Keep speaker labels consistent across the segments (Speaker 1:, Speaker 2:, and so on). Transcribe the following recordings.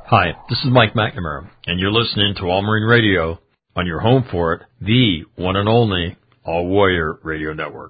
Speaker 1: Hi, this is Mike McNamara, and you're listening to All Marine Radio on your home for it, the one and only All Warrior Radio Network.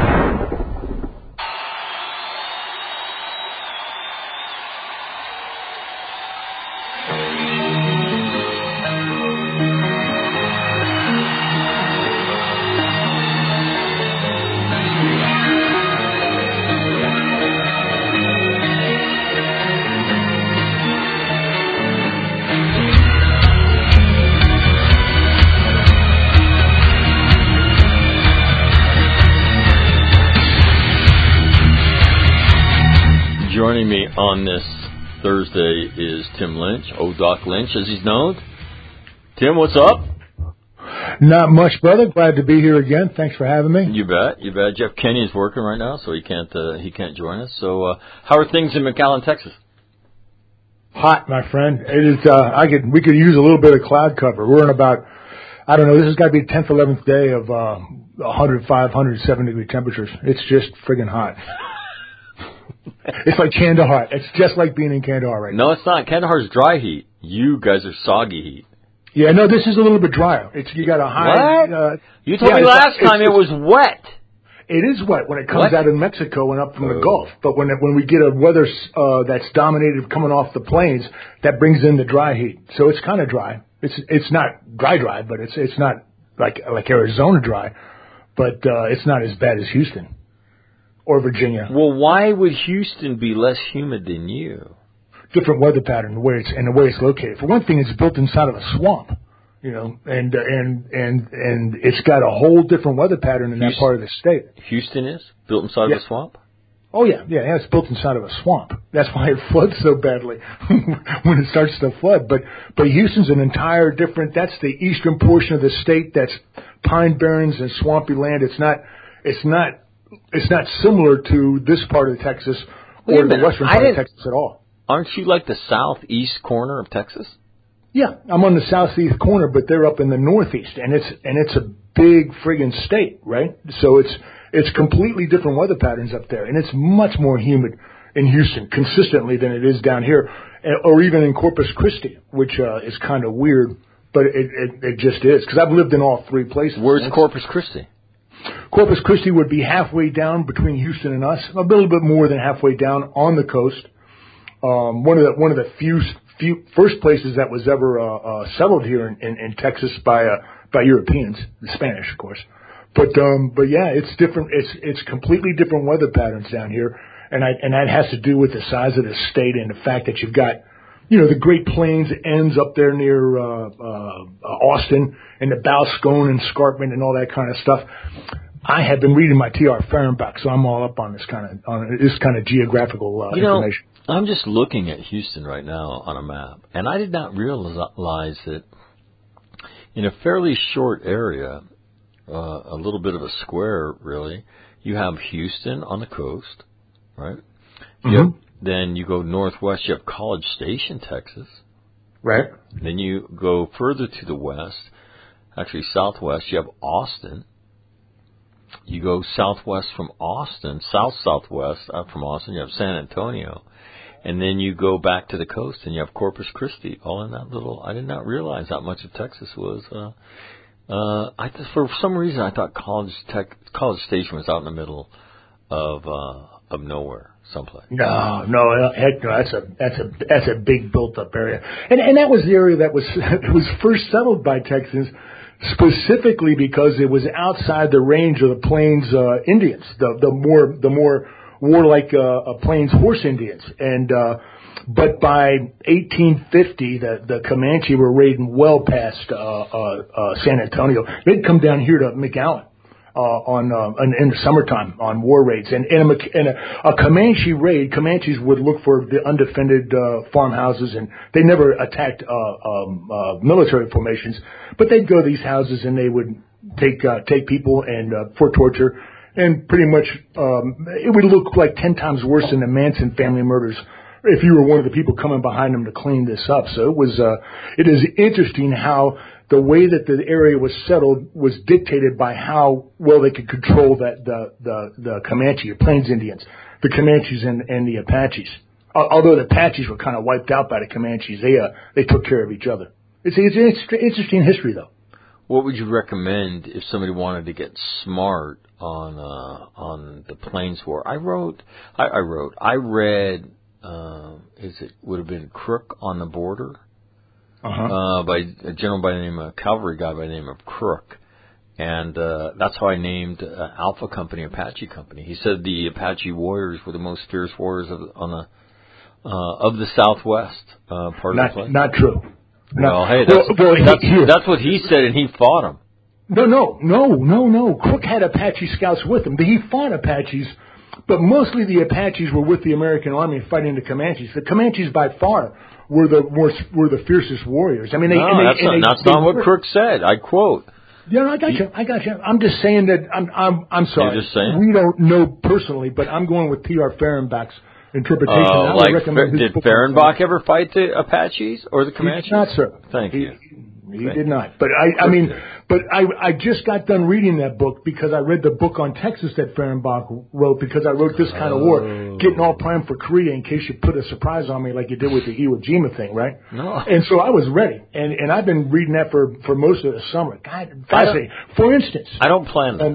Speaker 1: Joining me on this Thursday is Tim Lynch, Doc Lynch as he's known. Tim, what's up?
Speaker 2: Not much, brother. Glad to be here again. Thanks for having me.
Speaker 1: You bet. Jeff Kenny is working right now, so he can't join us. So, how are things in McAllen, Texas?
Speaker 2: Hot, my friend. It is. We could use a little bit of cloud cover. We're in about, I don't know. This has got to be the 10th, 11th day of 105, 107 degree temperatures. It's just friggin' hot. It's like Kandahar. It's just like being in Kandahar right now.
Speaker 1: No, it's not. Kandahar's dry heat. You guys are soggy heat.
Speaker 2: Yeah, no, this is a little bit drier. You got a high.
Speaker 1: What? You told me last time it was wet.
Speaker 2: It is wet when it comes out of Mexico and up from the Gulf. But when we get a weather that's dominated coming off the plains, that brings in the dry heat. So it's kind of dry. It's not dry, but it's not like Arizona dry. But it's not as bad as Houston or Virginia.
Speaker 1: Well, why would Houston be less humid than you?
Speaker 2: Different weather pattern, the way it's located. For one thing, it's built inside of a swamp, and it's got a whole different weather pattern in that part of the state.
Speaker 1: Houston is built inside of a swamp?
Speaker 2: Oh yeah, it's built inside of a swamp. That's why it floods so badly when it starts to flood. But Houston's an entire different. That's the eastern portion of the state. That's pine barrens and swampy land. It's not similar to this part of Texas or the western part of Texas at all.
Speaker 1: Aren't you like the southeast corner of Texas?
Speaker 2: Yeah, I'm on the southeast corner, but they're up in the northeast, and it's a big friggin' state, right? So it's completely different weather patterns up there, and it's much more humid in Houston consistently than it is down here, or even in Corpus Christi, which is kind of weird, but it just is, because I've lived in all three places.
Speaker 1: Where's Corpus Christi?
Speaker 2: Corpus Christi would be halfway down between Houston and us, a little bit more than halfway down on the coast. One of the few first places that was ever settled here in Texas by Europeans, the Spanish, of course. But yeah, it's different. It's completely different weather patterns down here, and that has to do with the size of the state and the fact that you've got, the Great Plains ends up there near Austin, and the Boscone and Escarpment and all that kind of stuff. I have been reading my T.R. Fehrenbach, so I'm all up on this kind of geographical information.
Speaker 1: I'm just looking at Houston right now on a map, and I did not realize that in a fairly short area, a little bit of a square, really, you have Houston on the coast, right?
Speaker 2: Mm-hmm.
Speaker 1: Then you go northwest, you have College Station, Texas.
Speaker 2: Right.
Speaker 1: Then you go further to the west, actually southwest, you have Austin. You go southwest from Austin, southwest from Austin, you have San Antonio. And then you go back to the coast and you have Corpus Christi, all in that little. I did not realize how much of Texas was. For some reason, I thought College Station was out in the middle of nowhere, someplace.
Speaker 2: No, heck no. That's a big built-up area, and that was the area that was first settled by Texans, specifically because it was outside the range of the Plains Indians, the more warlike Plains horse Indians, but by 1850, the Comanche were raiding well past San Antonio. They'd come down here to McAllen in the summertime on war raids, and a Comanche raid. Comanches would look for the undefended farmhouses, and they never attacked military formations, but they'd go to these houses and they would take people and for torture. And pretty much, it would look like 10 times worse than the Manson family murders if you were one of the people coming behind them to clean this up. So it is interesting how the way that the area was settled was dictated by how well they could control the Comanche, or Plains Indians, the Comanches and the Apaches. Although the Apaches were kind of wiped out by the Comanches, they took care of each other. It's an interesting history, though.
Speaker 1: What would you recommend if somebody wanted to get smart on the Plains War? I read. Would have been Crook on the Border, by a general by the name of cavalry guy by the name of Crook, and that's how I named Alpha Company Apache Company. He said the Apache warriors were the most fierce warriors of the Southwest part of the place.
Speaker 2: Not true.
Speaker 1: Well, hey, that's what he said, and he fought them.
Speaker 2: No. Crook had Apache scouts with him. He fought Apaches, but mostly the Apaches were with the American Army fighting the Comanches. The Comanches, by far, were the fiercest warriors. I mean,
Speaker 1: that's not what Crook said. I quote.
Speaker 2: Yeah, I got you. I'm just saying that. I'm sorry.
Speaker 1: You're just saying?
Speaker 2: We don't know personally, but I'm going with T.R. Fehrenbach's interpretation.
Speaker 1: Did Fehrenbach ever fight the Apaches or the Comanches?
Speaker 2: He did not, sir.
Speaker 1: Thank you.
Speaker 2: He did not. But I just got done reading that book because I read the book on Texas that Fehrenbach wrote because I wrote This Kind of War, getting all primed for Korea in case you put a surprise on me like you did with the Iwo Jima thing, right?
Speaker 1: No.
Speaker 2: And so I was ready, and I've been reading that for most of the summer. God, fascinating. For instance,
Speaker 1: I don't plan that.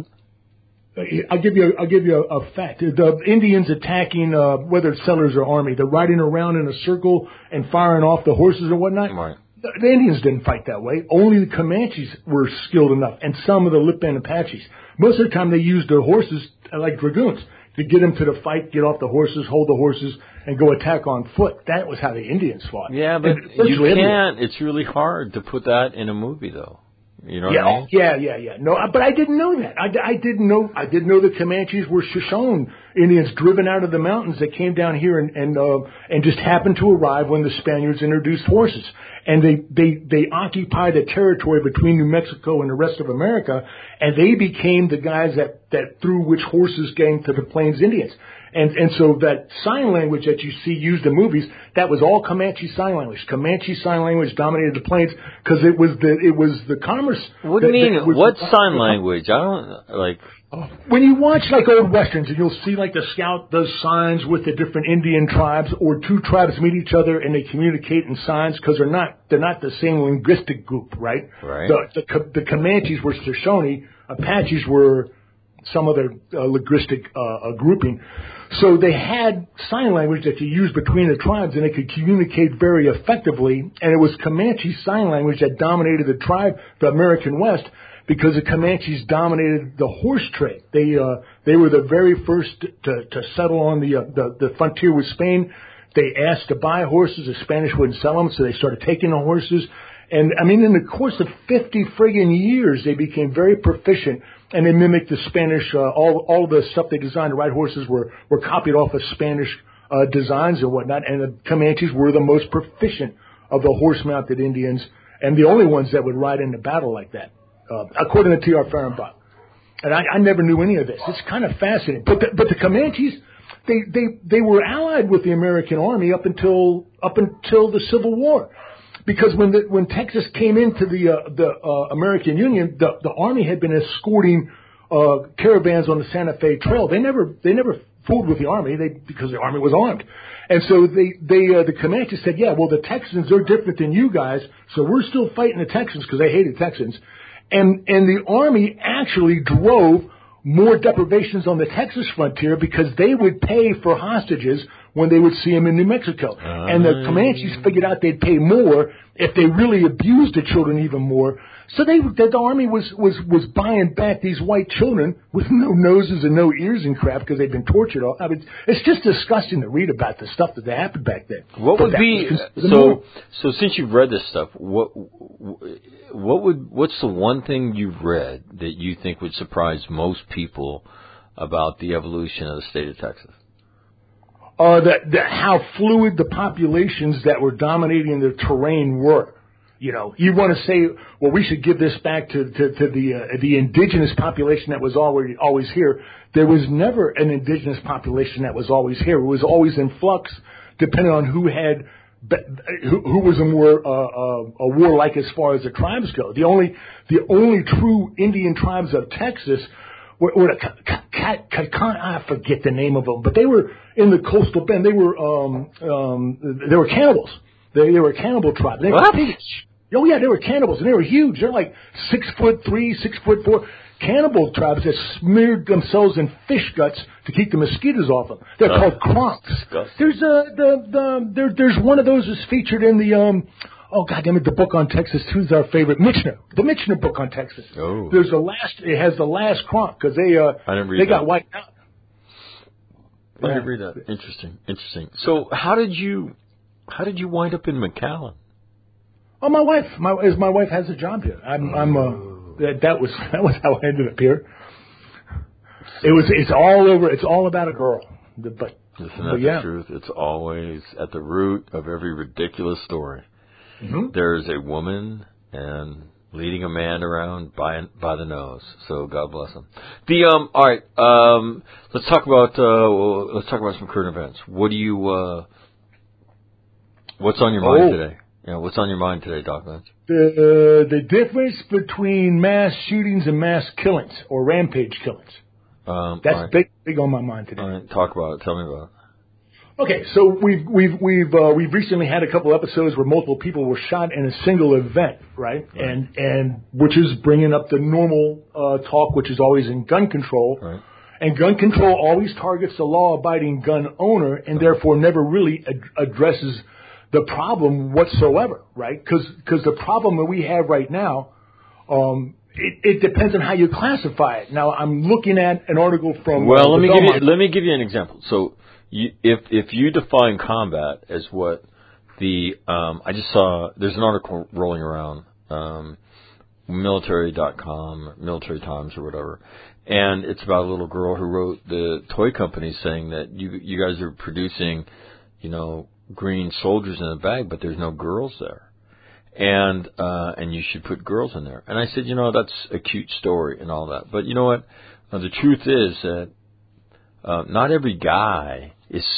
Speaker 2: I'll give you a fact. The Indians attacking, whether it's settlers or army, they're riding around in a circle and firing off the horses and whatnot.
Speaker 1: Right.
Speaker 2: The Indians didn't fight that way. Only the Comanches were skilled enough, and some of the Lip Band Apaches. Most of the time, they used their horses like dragoons to get them to the fight, get off the horses, hold the horses, and go attack on foot. That was how the Indians fought.
Speaker 1: Yeah, but you can't. It's really hard to put that in a movie, though. You know what I mean?
Speaker 2: Yeah. No, but I didn't know that. I didn't know the Comanches were Shoshone Indians driven out of the mountains that came down here and just happened to arrive when the Spaniards introduced horses. And they occupied a territory between New Mexico and the rest of America, and they became the guys that threw which horses came to the Plains Indians. And so that sign language that you see used in movies, that was all Comanche sign language. Comanche sign language dominated the Plains because it was the commerce.
Speaker 1: What do you mean? What sign language? I don't like.
Speaker 2: When you watch like old westerns and you'll see like the scout does signs with the different Indian tribes, or two tribes meet each other and they communicate in signs because they're not the same linguistic group, right?
Speaker 1: Right.
Speaker 2: The Comanches were Shoshone, Apaches were some other linguistic grouping. So they had sign language that you used between the tribes, and they could communicate very effectively. And it was Comanche sign language that dominated the tribe, the American West, because the Comanches dominated the horse trade. They were the very first to settle on the frontier with Spain. They asked to buy horses. The Spanish wouldn't sell them, so they started taking the horses. And I mean, in the course of 50 friggin' years, they became very proficient, and they mimicked the Spanish. All the stuff they designed to ride horses were copied off of Spanish designs and whatnot. And the Comanches were the most proficient of the horse-mounted Indians, and the only ones that would ride into battle like that, according to T.R. Fehrenbach. And I never knew any of this. It's kind of fascinating. But the Comanches, they were allied with the American Army up until the Civil War. Because when Texas came into the American Union, the Army had been escorting caravans on the Santa Fe Trail. They never fooled with the Army because the Army was armed, and so the Comanches said, yeah, well, the Texans, they're different than you guys, so we're still fighting the Texans because they hated Texans, and the Army actually drove more deprivations on the Texas frontier because they would pay for hostages when they would see them in New Mexico. And the Comanches figured out they'd pay more if they really abused the children even more. So the Army was buying back these white children with no noses and no ears and crap because they'd been tortured. I mean, it's just disgusting to read about the stuff that happened back then.
Speaker 1: What would be so? Since you've read this stuff, what's the one thing you've read that you think would surprise most people about the evolution of the state of Texas?
Speaker 2: How fluid the populations that were dominating the terrain were. You know, you want to say, well, we should give this back to the indigenous population that was always here. There was never an indigenous population that was always here. It was always in flux, depending on who was a warlike as far as the tribes go. The only true Indian tribes of Texas I forget the name of them, but they were in the coastal bend. They were cannibals. They were a cannibal tribe. They
Speaker 1: what?
Speaker 2: were big. Oh yeah, they were cannibals, and they were huge. They're like 6'3", 6'4" cannibal tribes that smeared themselves in fish guts to keep the mosquitoes off them. They're called Kronks. There's there's one of those that's featured in the oh goddamn it, the book on Texas. Who's our favorite? Michener. The Michener book on Texas.
Speaker 1: Oh.
Speaker 2: There's it has the last Kronk because they got wiped out.
Speaker 1: I didn't read that. Interesting. So how did you wind up in McAllen?
Speaker 2: Oh, my wife has a job here. That was how I ended up here. It's all over. It's all about a girl. Isn't that
Speaker 1: the truth? It's always at the root of every ridiculous story.
Speaker 2: Mm-hmm.
Speaker 1: There's a woman and leading a man around by the nose. So God bless him. All right. Let's talk about some current events. What do you? What's on your mind today? Yeah, what's on your mind today, Doc Lynch?
Speaker 2: The difference between mass shootings and mass killings or rampage killings. That's
Speaker 1: right.
Speaker 2: big on my mind today.
Speaker 1: All right, talk about it. Tell me about it.
Speaker 2: Okay, so we've recently had a couple episodes where multiple people were shot in a single event, right? And which is bringing up the normal talk, which is always in gun control.
Speaker 1: Right.
Speaker 2: And gun control always targets the law-abiding gun owner, and therefore never really addresses the problem whatsoever, right? Because the problem that we have right now, it depends on how you classify it. Now, I'm looking at an article from.
Speaker 1: Well, let me give you an example. So, if you define combat as what I just saw, there's an article rolling around, military.com, Military Times or whatever, and it's about a little girl who wrote the toy company saying that you guys are producing, green soldiers in a bag, but there's no girls there, and you should put girls in there. And I said, that's a cute story and all that, but you know what? The truth is that not every guy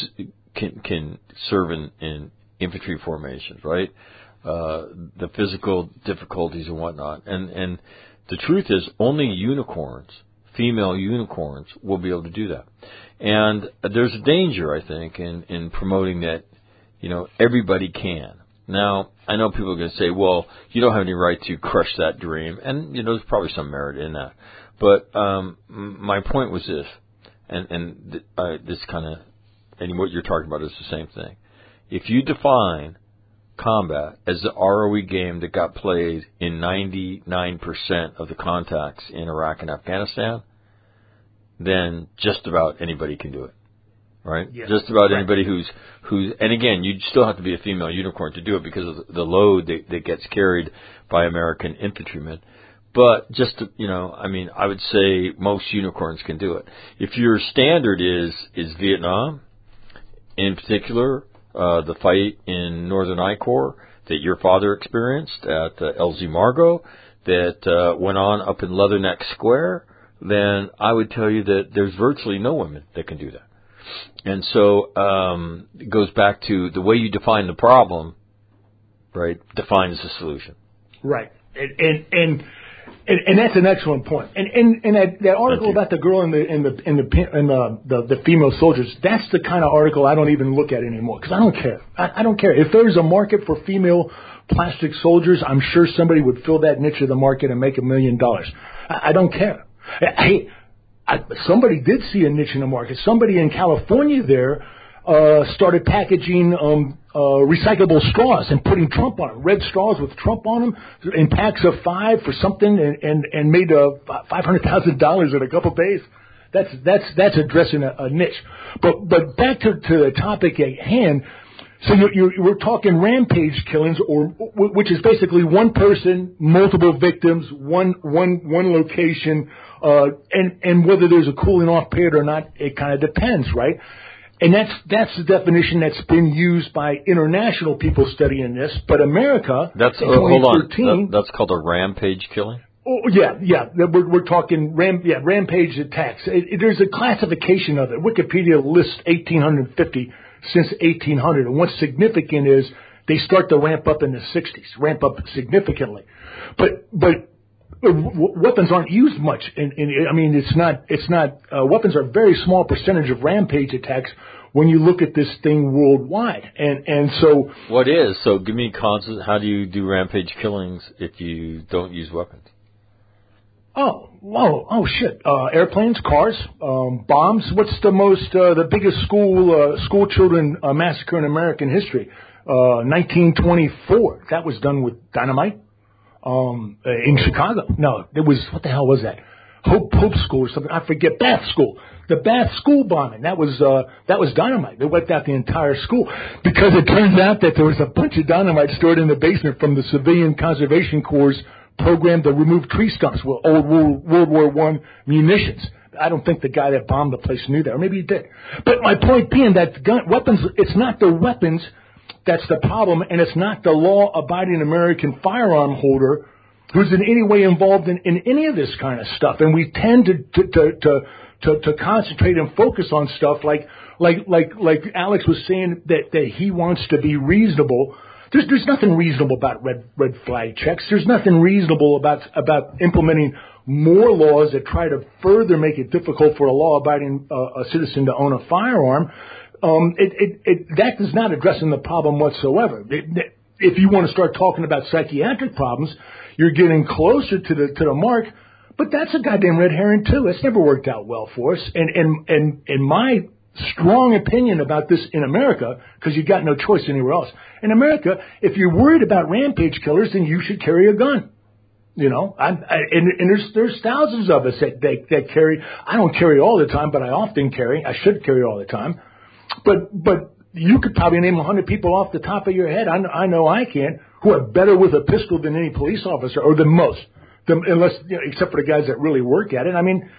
Speaker 1: can serve in infantry formations, right? The physical difficulties and whatnot, and the truth is only unicorns, female unicorns, will be able to do that. And there's a danger, I think, in promoting that. Everybody can. Now, I know people are going to say, well, you don't have any right to crush that dream. And, there's probably some merit in that. But my point was this, and this kind of, and what you're talking about is the same thing. If you define combat as the ROE game that got played in 99% of the contacts in Iraq and Afghanistan, then just about anybody can do it. Right?
Speaker 2: Yeah.
Speaker 1: Just about anybody who's, and again, you'd still have to be a female unicorn to do it because of the load that gets carried by American infantrymen. But just to, I would say most unicorns can do it. If your standard is Vietnam, in particular, the fight in Northern I Corps that your father experienced at LZ Margo, that went on up in Leatherneck Square, then I would tell you that there's virtually no women that can do that. And so it goes back to the way you define the problem, right, defines the solution.
Speaker 2: Right. And that's an excellent point. And that article about the girl and the female soldiers, that's the kind of article I don't even look at anymore because I don't care. I don't care. If there's a market for female plastic soldiers, I'm sure somebody would fill that niche of the market and make $1 million. I don't care. Hey, somebody did see a niche in the market. Somebody in California there started packaging recyclable straws and putting Trump on them, red straws with Trump on them in packs of 5 for something, and made $500,000 in a couple of days. That's addressing a niche. But back to the topic at hand. So we're talking rampage killings, which is basically one person, multiple victims, one location, and whether there's a cooling off period or not, it kind of depends, right? And that's the definition that's been used by international people studying this. But America,
Speaker 1: hold on, that's called a rampage killing.
Speaker 2: Oh yeah. We're talking rampage attacks. There's a classification of it. Wikipedia lists 1,850 since 1800, and what's significant is they start to ramp up in the 60s, ramp up significantly. But weapons aren't used much. I mean, it's not. Weapons are a very small percentage of rampage attacks when you look at this thing worldwide. And so,
Speaker 1: what is? So, give me causes. How do you do rampage killings if you don't use weapons?
Speaker 2: Oh, shit. Airplanes, cars, bombs. What's the biggest school children massacre in American history? 1924. That was done with dynamite. In Chicago. No, it was, what the hell was that? Hope School or something. I forget. Bath School. The Bath School bombing. That was dynamite. They wiped out the entire school because it turns out that there was a bunch of dynamite stored in the basement from the Civilian Conservation Corps' program to remove tree stumps with old World War I munitions. I don't think the guy that bombed the place knew that, or maybe he did. But my point being that weapons, it's not the weapons that's the problem, and it's not the law-abiding American firearm holder who's in any way involved in any of this kind of stuff. And we tend to concentrate and focus on stuff like Alex was saying that he wants to be reasonable. There's nothing reasonable about red flag checks. There's nothing reasonable about implementing more laws that try to further make it difficult for a law-abiding citizen to own a firearm. That is not addressing the problem whatsoever. If you want to start talking about psychiatric problems, you're getting closer to the mark. But that's a goddamn red herring too. It's never worked out well for us. And my strong opinion about this in America, because you got no choice anywhere else. In America, if you're worried about rampage killers, then you should carry a gun. You know, and there's thousands of us that carry. I don't carry all the time, but I often carry. I should carry all the time. But you could probably name 100 people off the top of your head. I know I can, who are better with a pistol than any police officer, or than most. Unless, except for the guys that really work at it. I mean,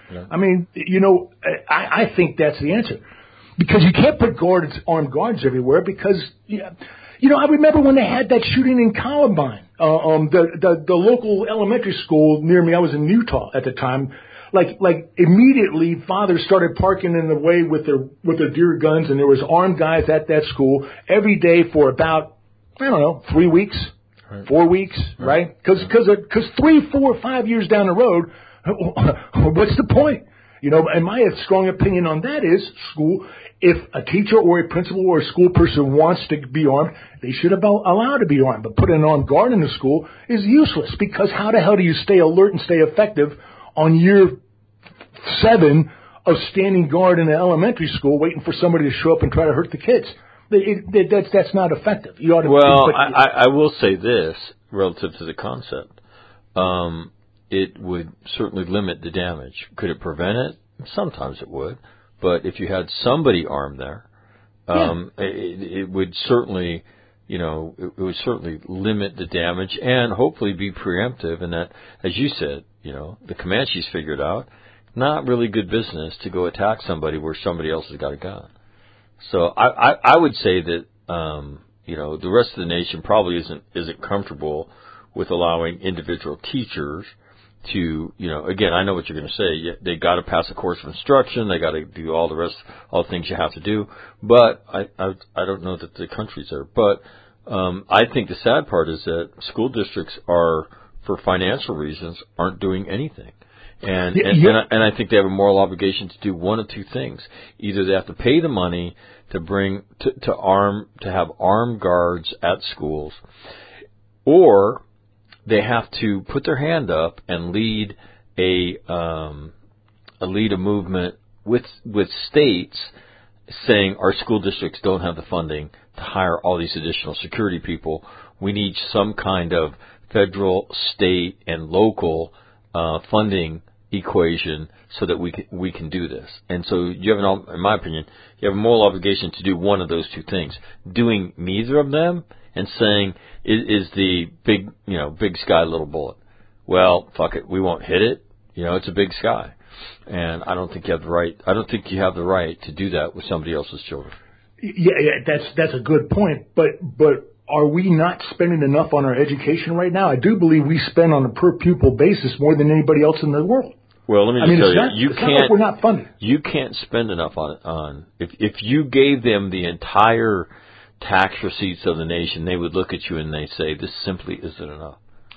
Speaker 2: I think that's the answer. Because you can't put armed guards everywhere because, I remember when they had that shooting in Columbine, the local elementary school near me. I was in Utah at the time. Like immediately fathers started parking in the way with their deer guns, and there was armed guys at that school every day for about, 3 weeks, 4 weeks, right? Because 3, 4, 5 years down the road, what's the point? And my strong opinion on that is school. If a teacher or a principal or a school person wants to be armed, they should be allowed to be armed. But putting an armed guard in the school is useless because how the hell do you stay alert and stay effective on year 7 of standing guard in an elementary school waiting for somebody to show up and try to hurt the kids? That's not effective. You ought to.
Speaker 1: Well, I will say this relative to the concept. It would certainly limit the damage. Could it prevent it? Sometimes it would. But if you had somebody armed there, it would certainly, it would certainly limit the damage and hopefully be preemptive. And that, as you said, the Comanches figured out, not really good business to go attack somebody where somebody else has got a gun. So I would say that, the rest of the nation probably isn't comfortable with allowing individual teachers to, again, I know what you're going to say. They got to pass a course of instruction. They got to do all the things you have to do. But I don't know that the country's there. But I think the sad part is that school districts are, for financial reasons, aren't doing anything. And I think they have a moral obligation to do one of two things. Either they have to pay the money to have armed guards at schools, or they have to put their hand up and lead a movement with states saying our school districts don't have the funding to hire all these additional security people. We need some kind of federal, state, and local funding equation so that we can do this. And so you have, in my opinion, you have a moral obligation to do one of those two things. Doing neither of them and saying is the big sky little bullet. Well, fuck it, we won't hit it. It's a big sky, and I don't think you have the right. I don't think you have the right to do that with somebody else's children.
Speaker 2: Yeah, that's a good point. But are we not spending enough on our education right now? I do believe we spend on a per pupil basis more than anybody else in the world.
Speaker 1: Well, let me just tell you,
Speaker 2: it's not like we're not funded.
Speaker 1: You can't spend enough on if you gave them the entire tax receipts of the nation, they would look at you and they say, this simply isn't enough.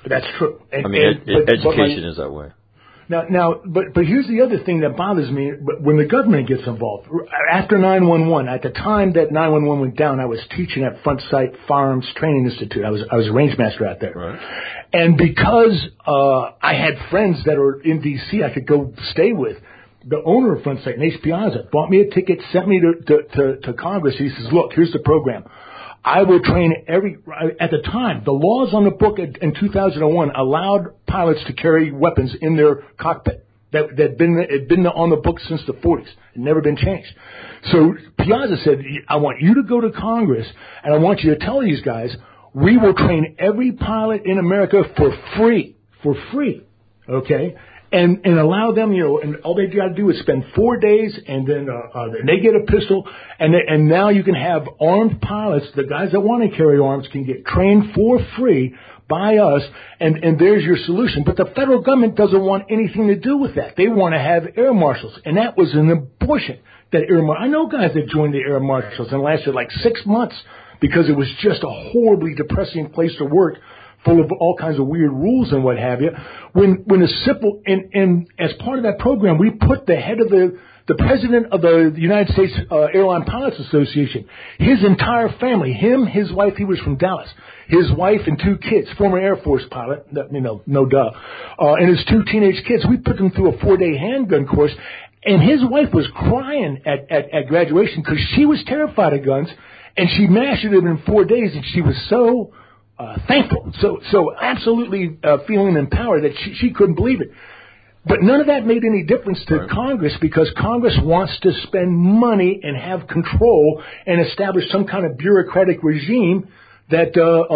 Speaker 2: That's true.
Speaker 1: Education is that way.
Speaker 2: But here's the other thing that bothers me when the government gets involved. After 911, at the time that 911 went down, I was teaching at Front Sight Firearms Training Institute. I was a range master out there.
Speaker 1: Right.
Speaker 2: And because I had friends that were in D.C. I could go stay with, the owner of Front Sight, Nace Piazza, bought me a ticket, sent me to Congress. He says, look, here's the program. I will train at the time, the laws on the book in 2001 allowed pilots to carry weapons in their cockpit. That had been on the books since the 40s. It had never been changed. So Piazza said, I want you to go to Congress and I want you to tell these guys, we will train every pilot in America for free. Okay? And allow them, and all they got to do is spend 4 days, and then they get a pistol, and now you can have armed pilots. The guys that want to carry arms can get trained for free by us, and there's your solution. But the federal government doesn't want anything to do with that. They want to have air marshals, and that was an abortion. I know guys that joined the air marshals and lasted like 6 months because it was just a horribly depressing place to work, full of all kinds of weird rules and what have you. When a simple, and as part of that program, we put the head of the president of the United States Airline Pilots Association, his entire family, him, his wife, he was from Dallas, his wife and 2 kids, former Air Force pilot, no duh, and his 2 teenage kids, we put them through a 4-day handgun course, and his wife was crying at graduation because she was terrified of guns, and she mastered them in 4 days, and she was so thankful, so absolutely feeling empowered that she couldn't believe it. But none of that made any difference to Congress because Congress wants to spend money and have control and establish some kind of bureaucratic regime that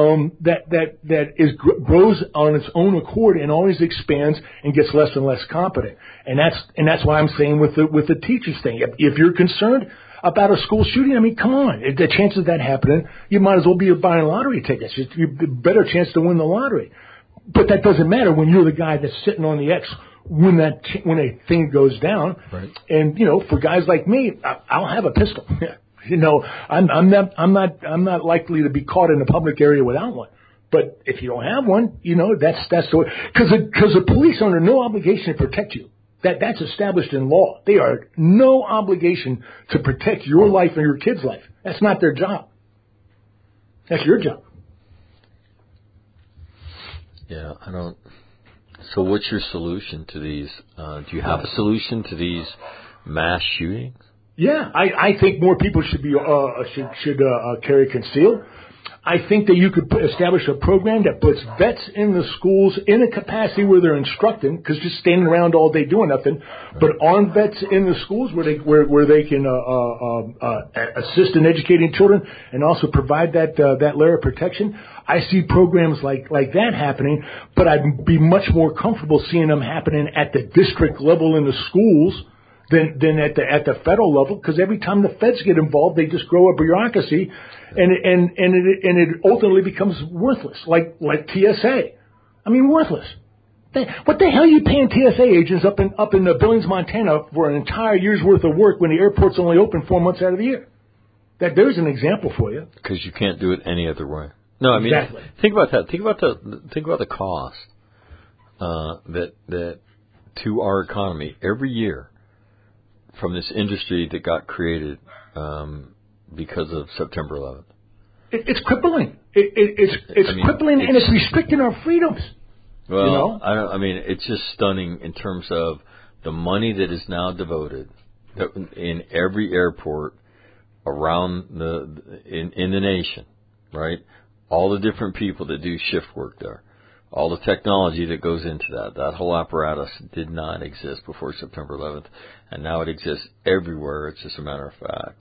Speaker 2: grows on its own accord and always expands and gets less and less competent. And that's why I'm saying with the teachers thing, if you're concerned about a school shooting, I mean, come on. The chances of that happening, you might as well be buying lottery tickets. You have a better chance to win the lottery. But that doesn't matter when you're the guy that's sitting on the X when a thing goes down.
Speaker 1: Right.
Speaker 2: And for guys like me, I'll have a pistol. I'm not likely to be caught in a public area without one. But if you don't have one, that's the way. Because the police are under no obligation to protect you. That's established in law. They are no obligation to protect your life and your kid's life. That's not their job. That's your job.
Speaker 1: Yeah, I don't. So what's your solution to these? Do you have a solution to these mass shootings?
Speaker 2: Yeah, I think more people should be should carry concealed. I think that you could establish a program that puts vets in the schools in a capacity where they're instructing, because just standing around all day doing nothing, but armed vets in the schools where they can assist in educating children and also provide that layer of protection. I see programs like that happening, but I'd be much more comfortable seeing them happening at the district level in the schools than at the federal level, because every time the feds get involved, they just grow a bureaucracy, and it ultimately becomes worthless, like TSA. I mean, worthless. What the hell are you paying TSA agents up in Billings, Montana, for an entire year's worth of work when the airport's only open 4 months out of the year? There's an example for you.
Speaker 1: Because you can't do it any other way. No, I mean,
Speaker 2: exactly.
Speaker 1: Think about that. Think about the cost that to our economy every year from this industry that got created because of September 11th.
Speaker 2: It's crippling. It's crippling, and it's restricting our freedoms.
Speaker 1: Well, it's just stunning in terms of the money that is now devoted in every airport around in the nation, right? All the different people that do shift work there. All the technology that goes into that whole apparatus did not exist before September 11th, and now it exists everywhere. It's just a matter of fact.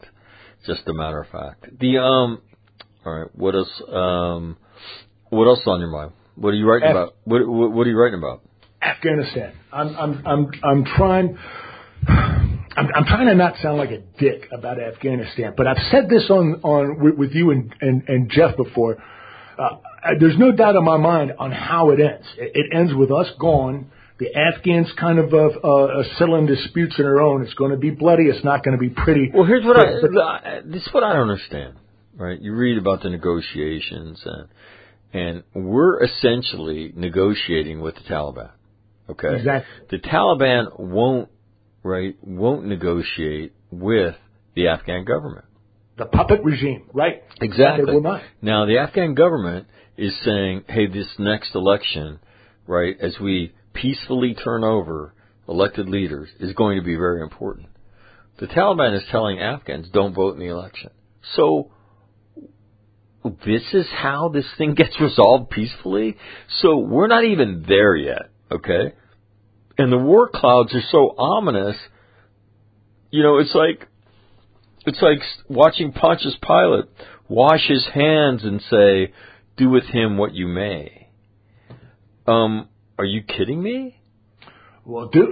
Speaker 1: All right. What else? What else is on your mind? What are you writing about? What are you writing about?
Speaker 2: Afghanistan. I'm trying to not sound like a dick about Afghanistan, but I've said this with you and Jeff before. There's no doubt in my mind on how it ends. It ends with us gone. The Afghans kind of settling disputes on their own. It's going to be bloody. It's not going to be pretty.
Speaker 1: Well, here's what this is what I don't understand. Right? You read about the negotiations, And we're essentially negotiating with the Taliban. Okay?
Speaker 2: Exactly.
Speaker 1: The Taliban won't negotiate with the Afghan government.
Speaker 2: The puppet regime, right?
Speaker 1: Exactly.
Speaker 2: They will not.
Speaker 1: Now, the Afghan government is saying, hey, this next election, right, as we peacefully turn over elected leaders, is going to be very important. The Taliban is telling Afghans, don't vote in the election. So, this is how this thing gets resolved peacefully? So, we're not even there yet, okay? And the war clouds are so ominous, you know, it's like watching Pontius Pilate wash his hands and say, do with him what you may. Are you kidding me?
Speaker 2: Well, the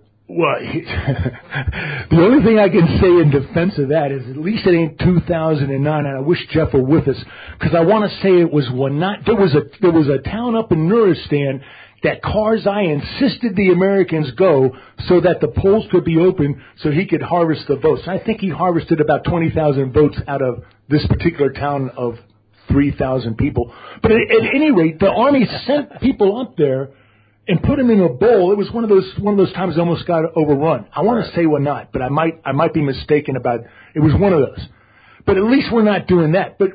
Speaker 2: only thing I can say in defense of that is at least it ain't 2009, and I wish Jeff were with us, because I want to say it was there was a town up in Nuristan that Karzai insisted the Americans go so that the polls could be open so he could harvest the votes. I think he harvested about 20,000 votes out of this particular town of 3,000 people. But at any rate, the army sent people up there and put them in a bowl. It was one of those times I almost got overrun. I want to say we're not, but I might be mistaken about it. Was one of those. But at least we're not doing that. But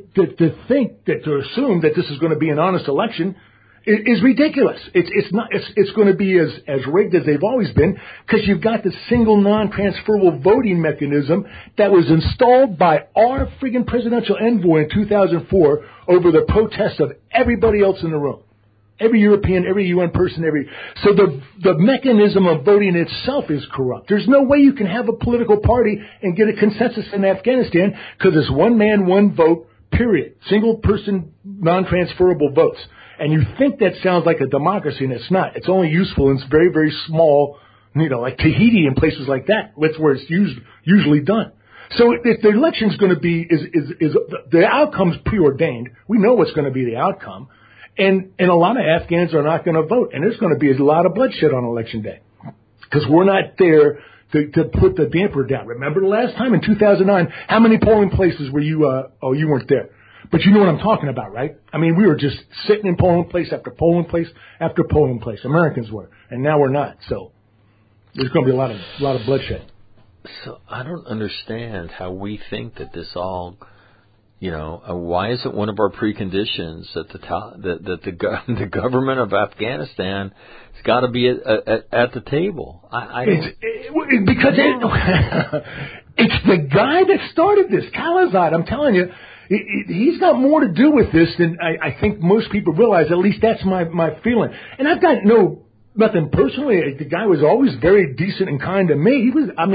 Speaker 2: to assume that this is going to be an honest election is ridiculous. It's not. It's going to be as rigged as they've always been, because you've got the single non-transferable voting mechanism that was installed by our friggin' presidential envoy in 2004 over the protests of everybody else in the room. Every European, every UN person, so the mechanism of voting itself is corrupt. There's no way you can have a political party and get a consensus in Afghanistan, because it's one man, one vote, period. Single person, non-transferable votes. And you think that sounds like a democracy, and it's not. It's only useful in very, very small, like Tahiti and places like that. That's where it's usually done. So if the election's going to be, the outcome's preordained. We know what's going to be the outcome. And a lot of Afghans are not going to vote. And there's going to be a lot of bloodshed on election day, because we're not there to put the damper down. Remember the last time in 2009, how many polling places were you, you weren't there. But you know what I'm talking about, right? I mean, we were just sitting in polling place after polling place after polling place. Americans were, and now we're not. So there's going to be a lot of bloodshed.
Speaker 1: So I don't understand how we think that this all, why is it one of our preconditions that the government of Afghanistan has got to be at the table?
Speaker 2: Because it's the guy that started this, Khalilzad. I'm telling you. He's got more to do with this than I think most people realize. At least that's my feeling. And I've got nothing personally. The guy was always very decent and kind to me.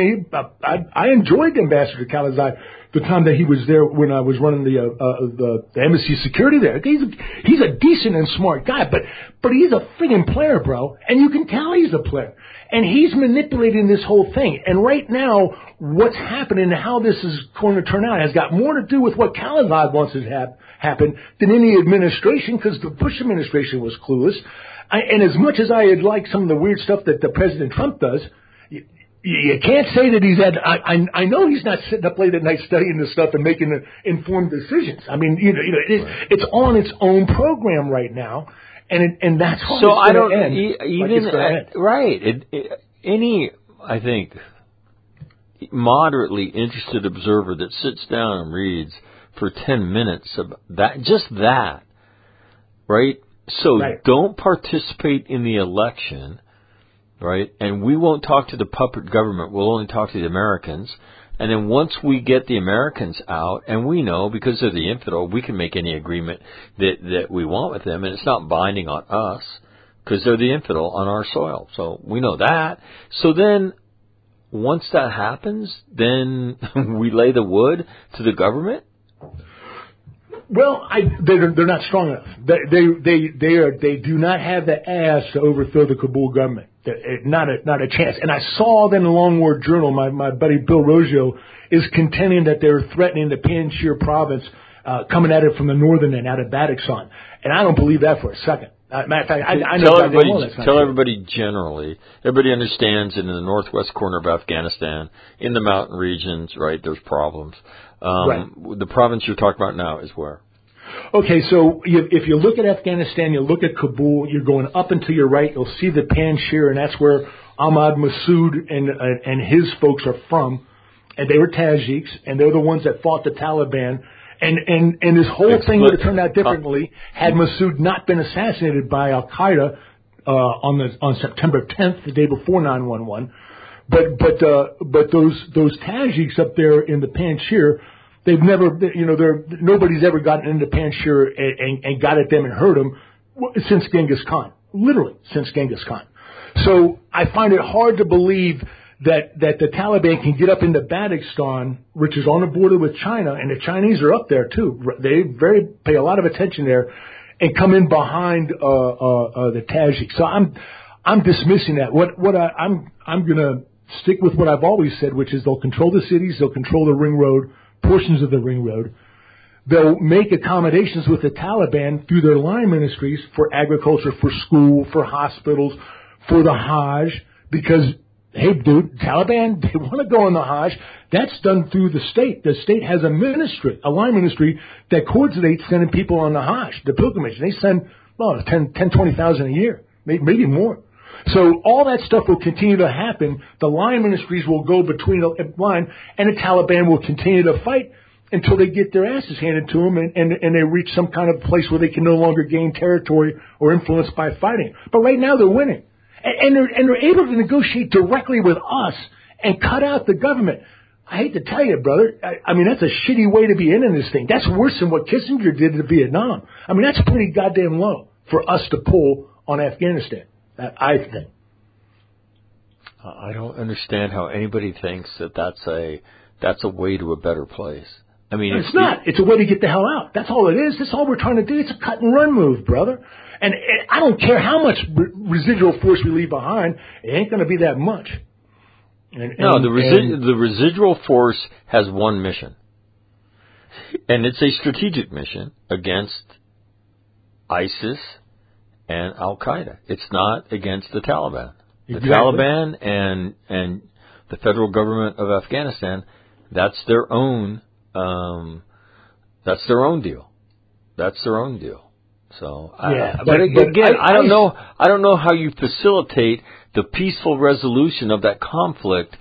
Speaker 2: I enjoyed Ambassador Khalilzad the time that he was there when I was running the embassy security there. He's a decent and smart guy, but he's a friggin' player, bro. And you can tell he's a player. And he's manipulating this whole thing. And right now, what's happening and how this is going to turn out has got more to do with what Khalilzad wants to happen than any administration, because the Bush administration was clueless. And as much as I had liked some of the weird stuff that the President Trump does, you can't say that he's had. I know he's not sitting up late at night studying this stuff and making informed decisions. I mean, it's on its own program right now. And that's how it's going to end.
Speaker 1: Right. Any, I think, moderately interested observer that sits down and reads for 10 minutes of that, right? So don't participate in the election, right? And we won't talk to the puppet government. We'll only talk to the Americans. And then once we get the Americans out, and we know because they're the infidel, we can make any agreement that we want with them, and it's not binding on us because they're the infidel on our soil. So we know that. So then once that happens, then we lay the wood to the government.
Speaker 2: Well, they're not strong enough. They do not have the ass to overthrow the Kabul government. Not a chance. And I saw that in the Long War Journal. My buddy Bill Roggio is contending that they're threatening the Panjshir province, coming at it from the northern end, out of Badakhshan. And I don't believe that for a second. Matter of fact, I know
Speaker 1: everybody generally. Everybody understands that in the northwest corner of Afghanistan, in the mountain regions, right, there's problems. The province you're talking about now is where?
Speaker 2: Okay, so if you look at Afghanistan, you look at Kabul, you're going up and to your right, you'll see the Panjshir, and that's where Ahmad Massoud and his folks are from. And they were Tajiks, and they're the ones that fought the Taliban. And this whole thing would have turned out differently had Massoud not been assassinated by Al Qaeda on September 10th, the day before 9/11. But those Tajiks up there in the Panjshir, they've never, nobody's ever gotten into Panjshir and got at them and hurt them since Genghis Khan, literally since Genghis Khan. So I find it hard to believe that the Taliban can get up into Badakhshan, which is on the border with China, and the Chinese are up there too. They pay a lot of attention there, and come in behind the Tajiks. So I'm dismissing that. I'm going to stick with what I've always said, which is they'll control the cities, they'll control the ring road, portions of the ring road. They'll make accommodations with the Taliban through their line ministries for agriculture, for school, for hospitals, for the Hajj, because hey, dude, Taliban, they want to go on the Hajj. That's done through the state. The state has a ministry, a line ministry that coordinates sending people on the Hajj, the pilgrimage. They send, 20,000 a year, maybe more. So all that stuff will continue to happen. The line ministries will go between the line, and the Taliban will continue to fight until they get their asses handed to them and they reach some kind of place where they can no longer gain territory or influence by fighting. But right now they're winning. And they're able to negotiate directly with us and cut out the government. I hate to tell you, brother. I mean, that's a shitty way to be in this thing. That's worse than what Kissinger did to Vietnam. I mean, that's pretty goddamn low for us to pull on Afghanistan, I think.
Speaker 1: I don't understand how anybody thinks that that's a way to a better place. I mean,
Speaker 2: it's not. It's a way to get the hell out. That's all it is. That's all we're trying to do. It's a cut and run move, brother. And I don't care how much residual force we leave behind. It ain't going to be that much.
Speaker 1: The residual force has one mission. And it's a strategic mission against ISIS and Al-Qaeda. It's not against the Taliban. Exactly. The Taliban and the federal government of Afghanistan, that's their own deal. That's their own deal. So, but again, I don't know how you facilitate the peaceful resolution of that conflict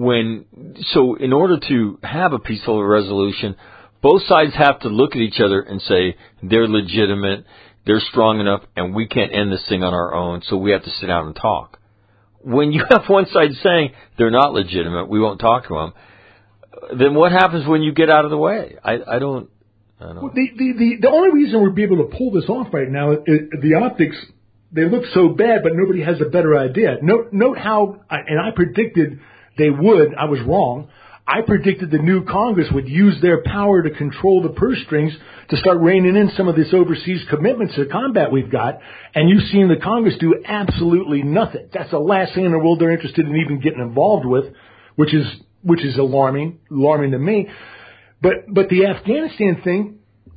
Speaker 1: so in order to have a peaceful resolution, both sides have to look at each other and say they're legitimate, they're strong enough, and we can't end this thing on our own, so we have to sit down and talk. When you have one side saying they're not legitimate, we won't talk to them, then what happens when you get out of the way? I don't.
Speaker 2: Well, the only reason we're able to pull this off right now is the optics. They look so bad, but nobody has a better idea. Note how, and I predicted they would. I was wrong. I predicted the new Congress would use their power to control the purse strings to start reining in some of this overseas commitments to combat we've got. And you've seen the Congress do absolutely nothing. That's the last thing in the world they're interested in even getting involved with, which is alarming to me. But the Afghanistan thing,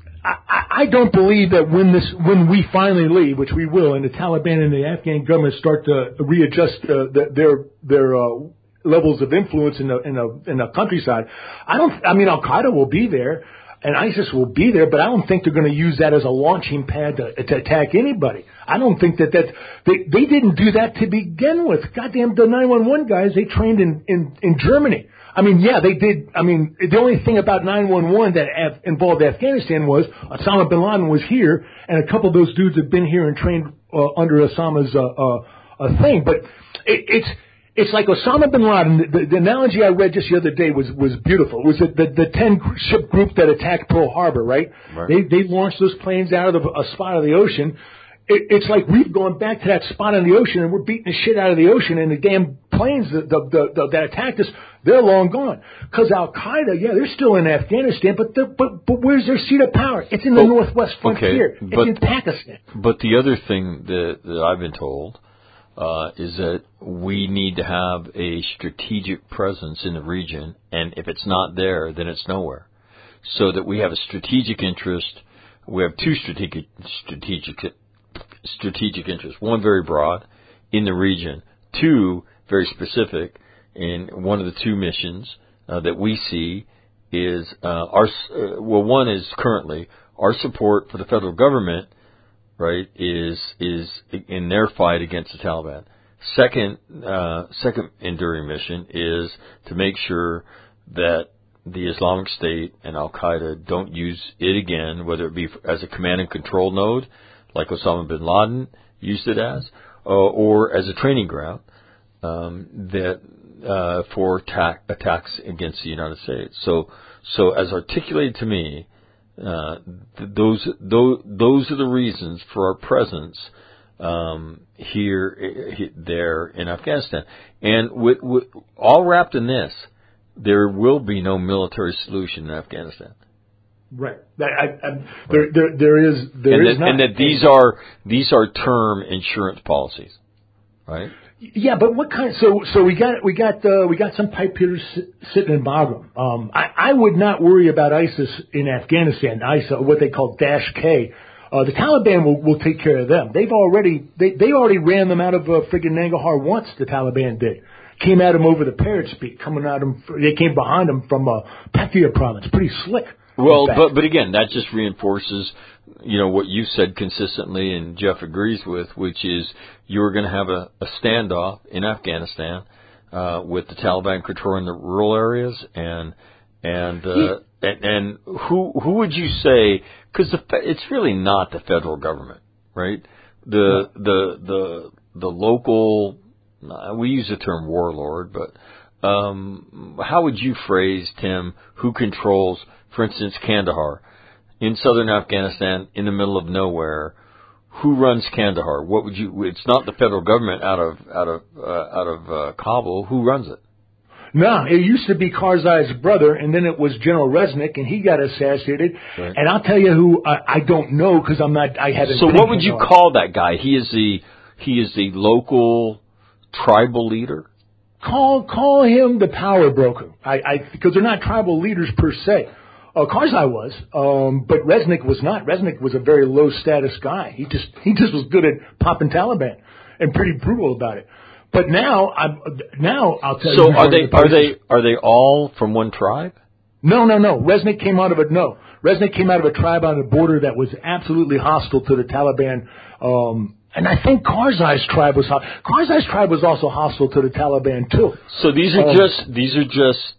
Speaker 2: I don't believe that when we finally leave, which we will, and the Taliban and the Afghan government start to readjust their levels of influence in the countryside, Al Qaeda will be there and ISIS will be there, but I don't think they're going to use that as a launching pad to attack anybody. I don't think they didn't do that to begin with. Goddamn, the 911 guys, they trained in Germany. I mean, yeah, they did. I mean, the only thing about 911 that involved Afghanistan was Osama bin Laden was here, and a couple of those dudes had been here and trained under Osama's thing. But it's like Osama bin Laden. The analogy I read just the other day was beautiful. It was the 10-ship group that attacked Pearl Harbor, right? They launched those planes out of a spot of the ocean. It's like we've gone back to that spot in the ocean and we're beating the shit out of the ocean, and the damn planes that attacked us, they're long gone. Because Al Qaeda, yeah, they're still in Afghanistan, but where's their seat of power? It's in the northwest frontier. Okay, it's in Pakistan.
Speaker 1: But the other thing that I've been told is that we need to have a strategic presence in the region, and if it's not there, then it's nowhere. So that we have a strategic interest. We have two strategic interests. One very broad in the region. Two very specific. In one of the two missions that we see is one is currently our support for the federal government, right, is in their fight against the Taliban. Second enduring mission is to make sure that the Islamic State and Al Qaeda don't use it again, whether it be as a command and control node, like Osama bin Laden used it as, or as a training ground for attacks against the United States. So as articulated to me, those are the reasons for our presence there in Afghanistan, and with all wrapped in this, there will be no military solution in Afghanistan.
Speaker 2: Right. There is not.
Speaker 1: And that these are term insurance policies, right?
Speaker 2: Yeah, but what kind? So we got some pipe hitters sitting in Bagram. I would not worry about ISIS in Afghanistan. ISIS, what they call Dash K. The Taliban will take care of them. They already ran them out of friggin' Nangarhar once. The Taliban did. Came at them over the Parrot Speak. They came behind them from Paktia province. Pretty slick.
Speaker 1: Well, but again, that just reinforces, what you said consistently, and Jeff agrees with, which is you're going to have a standoff in Afghanistan with the Taliban controlling the rural areas, and who would you say? Because it's really not the federal government, right? The local. We use the term warlord, but how would you phrase, Tim, who controls, for instance, Kandahar in southern Afghanistan, in the middle of nowhere? Who runs Kandahar? What would you? It's not the federal government out of Kabul. Who runs it?
Speaker 2: No, it used to be Karzai's brother, and then it was General Resnick, and he got assassinated. Right. And I'll tell you who I don't know because I haven't.
Speaker 1: So what would you call that guy? He is the local tribal leader.
Speaker 2: Call him the power broker. Because they're not tribal leaders per se. Karzai was, but Resnick was not. Resnick was a very low status guy. He just was good at popping Taliban and pretty brutal about it. But now I'll tell you.
Speaker 1: So are they all from one tribe?
Speaker 2: No. Resnick came out of a tribe on the border that was absolutely hostile to the Taliban. And I think Karzai's tribe was also hostile to the Taliban too.
Speaker 1: So these are just.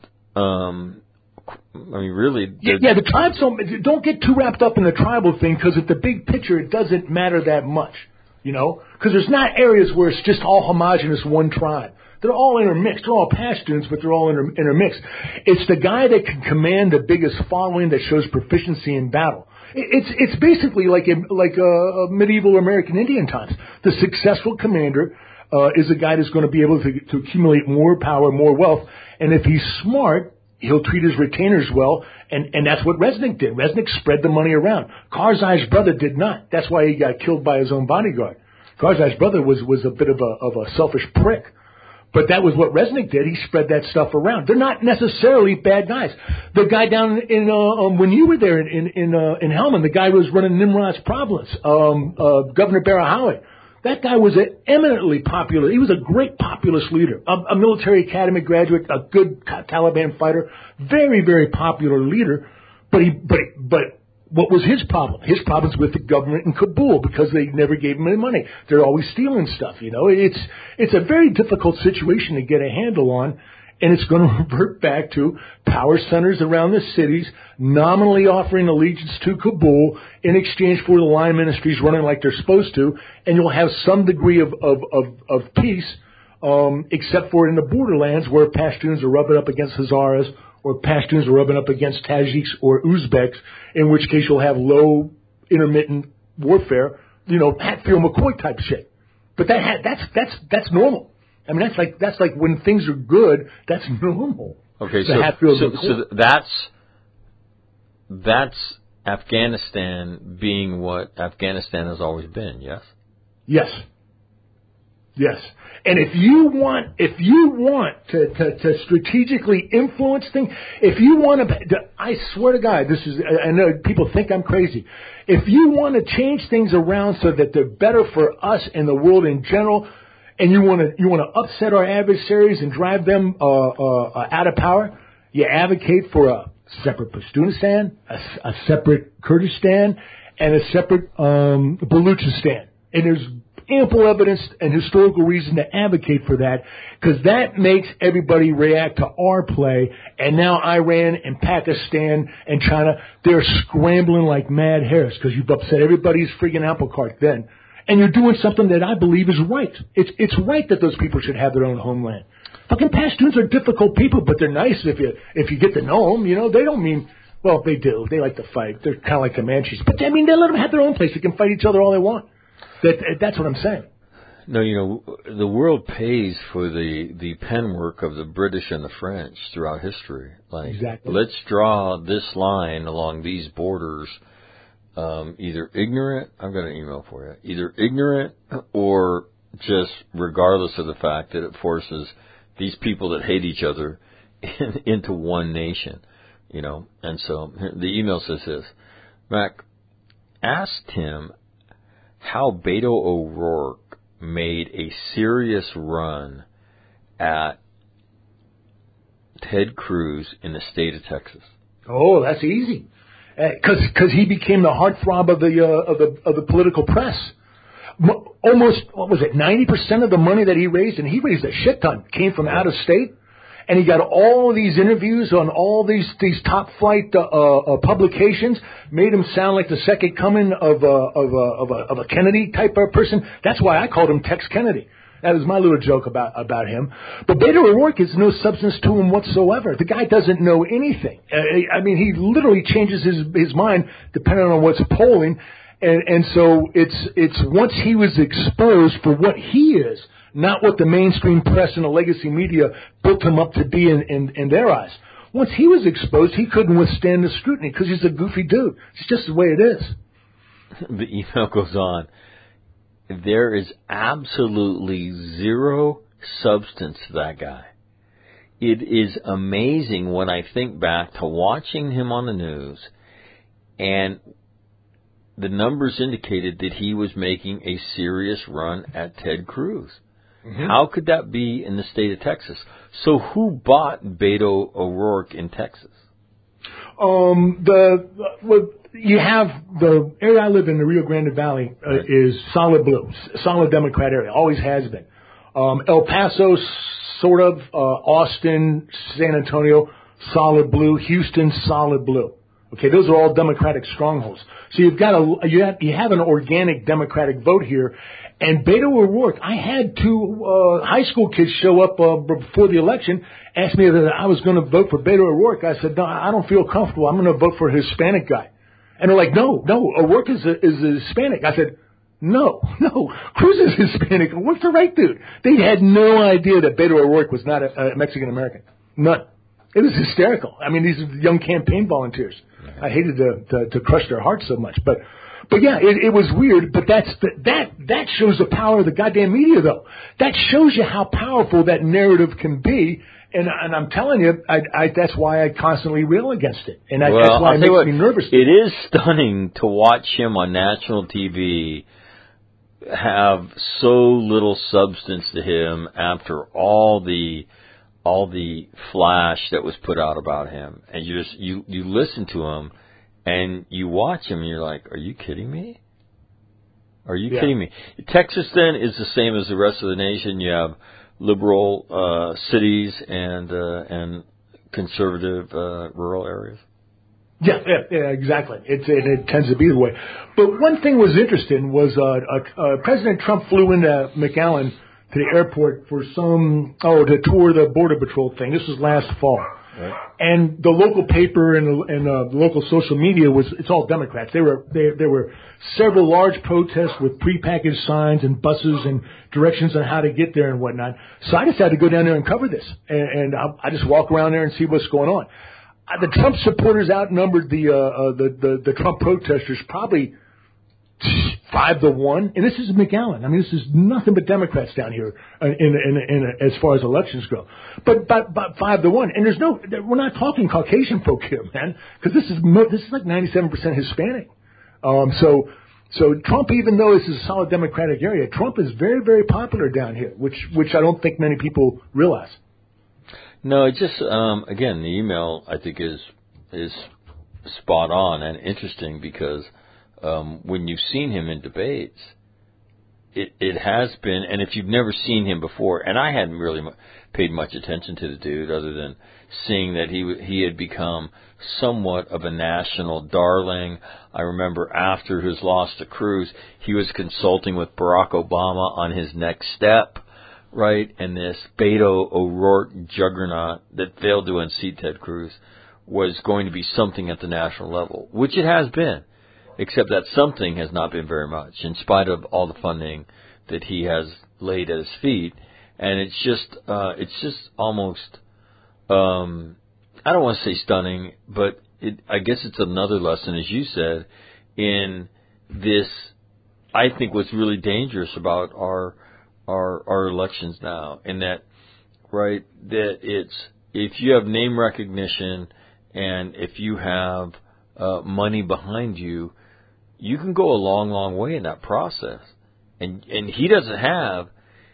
Speaker 1: I mean, really.
Speaker 2: Yeah, the tribes don't get too wrapped up in the tribal thing because at the big picture it doesn't matter that much, because there's not areas where it's just all homogenous one tribe. They're all intermixed. They're all Pashtuns, but they're all intermixed. It's the guy that can command the biggest following that shows proficiency in battle. It's basically like medieval American Indian times. The successful commander is a guy that's going to be able to accumulate more power, more wealth, and if he's smart, he'll treat his retainers well, and that's what Resnick did. Resnick spread the money around. Karzai's brother did not. That's why he got killed by his own bodyguard. Karzai's brother was a bit of a selfish prick. But that was what Resnick did. He spread that stuff around. They're not necessarily bad guys. The guy down in when you were there in Helmand, the guy who was running Nimrod's province, Governor Barahoui. That guy was an eminently popular. He was a great populist leader, a military academy graduate, a good Taliban fighter, very, very popular leader. But what was his problem? His problem's with the government in Kabul because they never gave him any money. They're always stealing stuff. It's a very difficult situation to get a handle on. And it's going to revert back to power centers around the cities, nominally offering allegiance to Kabul in exchange for the line ministries running like they're supposed to, and you'll have some degree of peace, except for in the borderlands where Pashtuns are rubbing up against Hazaras or Pashtuns are rubbing up against Tajiks or Uzbeks, in which case you'll have low intermittent warfare, Hatfield-McCoy type shit. But that's normal. I mean, that's like when things are good, that's normal.
Speaker 1: Okay, so that's Afghanistan being what Afghanistan has always been, yes?
Speaker 2: Yes. And if you want to strategically influence things, if you want to, I swear to God, I know people think I'm crazy. If you want to change things around so that they're better for us and the world in general, and you want to upset our adversaries and drive them out of power, you advocate for separate Pashtunistan, a separate Kurdistan, and a separate Baluchistan. And there's ample evidence and historical reason to advocate for that, because that makes everybody react to our play. And now Iran and Pakistan and China, they're scrambling like mad hares because you've upset everybody's friggin' apple cart then. And you're doing something that I believe is right. It's right that those people should have their own homeland. Fucking Pashtuns are difficult people, but they're nice if you get to know them. You know, they don't mean, well, they do. They like to fight. They're kind of like Comanches. But, I mean, they let them have their own place. They can fight each other all they want. That's what I'm saying.
Speaker 1: No, you know, the world pays for the pen work of the British and the French throughout history. Like,
Speaker 2: exactly.
Speaker 1: Let's draw this line along these borders, either ignorant, I've got an email for you, either ignorant or just regardless of the fact that it forces these people that hate each other into one nation, you know. And so the email says this: Mac, ask Tim how Beto O'Rourke made a serious run at Ted Cruz in the state of Texas.
Speaker 2: Oh, that's easy, because he became the heartthrob of the political press. Almost, what was it, 90% of the money that he raised, and he raised a shit ton, came from out of state. And he got all of these interviews on all these top flight publications, made him sound like the second coming of a Kennedy type of person. That's why I called him Tex Kennedy. That is my little joke about him. But Beto O'Rourke is no substance to him whatsoever. The guy doesn't know anything. I mean, he literally changes his mind depending on what's polling. And so it's once he was exposed for what he is, not what the mainstream press and the legacy media built him up to be in their eyes. Once he was exposed, he couldn't withstand the scrutiny because he's a goofy dude. It's just the way it is.
Speaker 1: The email goes on. There is absolutely zero substance to that guy. It is amazing when I think back to watching him on the news, and the numbers indicated that he was making a serious run at Ted Cruz. Mm-hmm. How could that be in the state of Texas? So who bought Beto O'Rourke in Texas?
Speaker 2: You have the area I live in, the Rio Grande Valley, is solid blue, solid Democrat area, always has been. El Paso, sort of, Austin, San Antonio, solid blue, Houston, solid blue. Okay, those are all Democratic strongholds. So you have an organic Democratic vote here. And Beto O'Rourke, I had two high school kids show up before the election, asked me if I was going to vote for Beto O'Rourke. I said, no, I don't feel comfortable. I'm going to vote for a Hispanic guy. And they're like, no, O'Rourke is a Hispanic. I said, no, Cruz is Hispanic. O'Rourke's the right dude. They had no idea that Beto O'Rourke was not a Mexican American. None. It was hysterical. I mean, these are young campaign volunteers. I hated to crush their hearts so much, but yeah, it was weird. But that shows the power of the goddamn media, though. That shows you how powerful that narrative can be. And I'm telling you, that's why I constantly rail against it, and that's why it makes me nervous.
Speaker 1: It is stunning to watch him on national TV have so little substance to him after all the flash that was put out about him, and you listen to him and you watch him and you're like, are you kidding me? Are you kidding me? Texas then is the same as the rest of the nation. You have liberal cities and conservative rural areas. Yeah,
Speaker 2: exactly. It tends to be the way. But one thing was interesting was President Trump flew into McAllen to the airport for to tour the Border Patrol thing. This was last fall. Right. And the local paper and the local social media it's all Democrats. There were several large protests with prepackaged signs and buses and directions on how to get there and whatnot. So I decided to go down there and cover this. And I just walk around there and see what's going on. The Trump supporters outnumbered the Trump protesters probably 5-1, and this is McAllen. I mean, this is nothing but Democrats down here in as far as elections go. But 5-1, and we're not talking Caucasian folk here, man, because this is like 97% Hispanic. So Trump, even though this is a solid Democratic area, Trump is very, very popular down here, which I don't think many people realize.
Speaker 1: No, it just again, the email I think is is spot on and interesting because when you've seen him in debates, it has been, and if you've never seen him before, and I hadn't really paid much attention to the dude other than seeing that he had become somewhat of a national darling. I remember after his loss to Cruz, he was consulting with Barack Obama on his next step, right? And this Beto O'Rourke juggernaut that failed to unseat Ted Cruz was going to be something at the national level, which it has been. Except that something has not been very much, in spite of all the funding that he has laid at his feet. And it's just almost, I don't want to say stunning, but I guess it's another lesson, as you said, in this. I think what's really dangerous about our elections now, in that, right, that it's if you have name recognition and if you have money behind you, you can go a long, long way in that process. And he doesn't have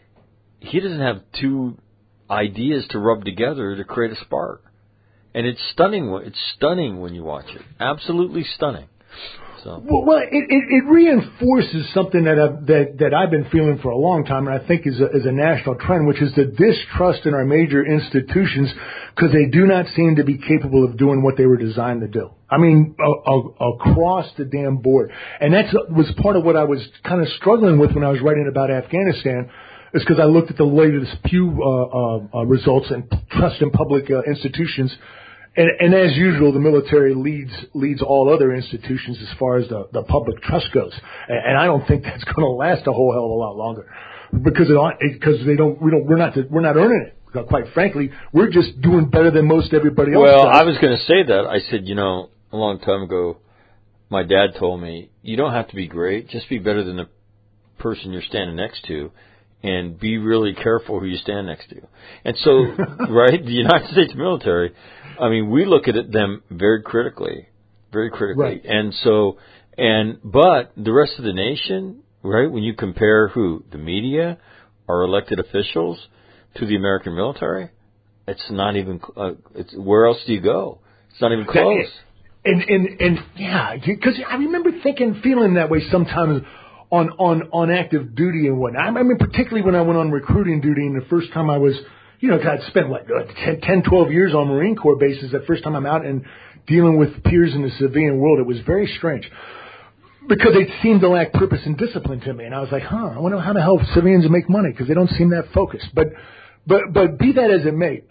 Speaker 1: two ideas to rub together to create a spark. And it's stunning. It's stunning when you watch it. Absolutely stunning. So.
Speaker 2: Well, it reinforces something that I've been feeling for a long time, and I think is a national trend, which is the distrust in our major institutions because they do not seem to be capable of doing what they were designed to do. I mean, across the damn board, and that was part of what I was kind of struggling with when I was writing about Afghanistan. Is because I looked at the latest Pew results and trust in public institutions. And as usual, the military leads all other institutions as far as the public trust goes. And I don't think that's going to last a whole hell of a lot longer because we're not earning it. Quite frankly, we're just doing better than most everybody else.
Speaker 1: Well,
Speaker 2: does.
Speaker 1: I was going to say that. I said, a long time ago, my dad told me, you don't have to be great, just be better than the person you're standing next to. And be really careful who you stand next to. And so, right, the United States military, I mean, we look at them very critically.
Speaker 2: Right.
Speaker 1: And so, but the rest of the nation, right, when you compare the media, our elected officials, to the American military, it's not even, where else do you go? It's not even close.
Speaker 2: And yeah, because I remember feeling that way sometimes on active duty and whatnot. I mean, particularly when I went on recruiting duty, and the first time I was, I'd spent 10, 12 years on Marine Corps bases. The first time I'm out and dealing with peers in the civilian world, it was very strange because they seemed to lack purpose and discipline to me. And I was like, I wonder how the hell civilians make money because they don't seem that focused. But be that as it may,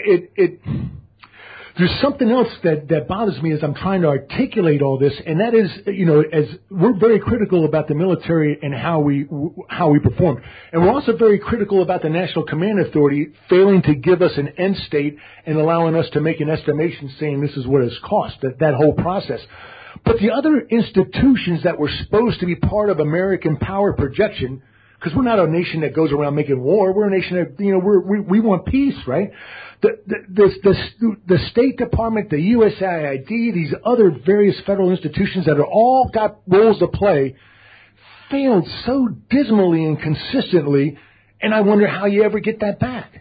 Speaker 2: there's something else that bothers me as I'm trying to articulate all this, and that is, as we're very critical about the military and how we perform, and we're also very critical about the National Command Authority failing to give us an end state and allowing us to make an estimation saying this is what it's cost, that whole process. But the other institutions that were supposed to be part of American power projection, because we're not a nation that goes around making war, we're a nation that we want peace, right? The State Department, the USAID, these other various federal institutions that are all got roles to play, failed so dismally and consistently, and I wonder how you ever get that back.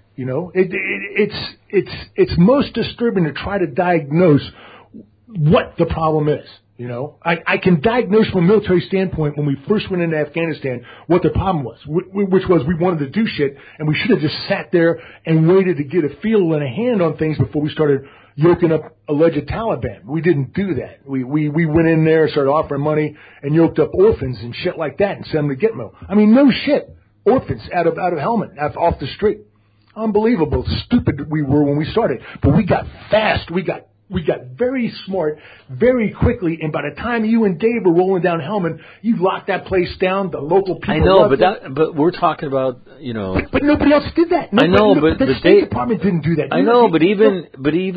Speaker 2: It's most disturbing to try to diagnose what the problem is. I can diagnose from a military standpoint when we first went into Afghanistan what the problem was, which was we wanted to do shit, and we should have just sat there and waited to get a feel and a hand on things before we started yoking up alleged Taliban. We didn't do that. We went in there, started offering money, and yoked up orphans and shit like that and sent them to Gitmo. I mean, no shit. Orphans out of Helmand, off the street. Unbelievable. Stupid we were when we started. But we got fast. We got very smart very quickly, and by the time you and Dave were rolling down Helmand, you locked that place down. The local people.
Speaker 1: I know, but we're talking about
Speaker 2: But nobody else did that.
Speaker 1: But
Speaker 2: the State Department didn't do that.
Speaker 1: I know, but even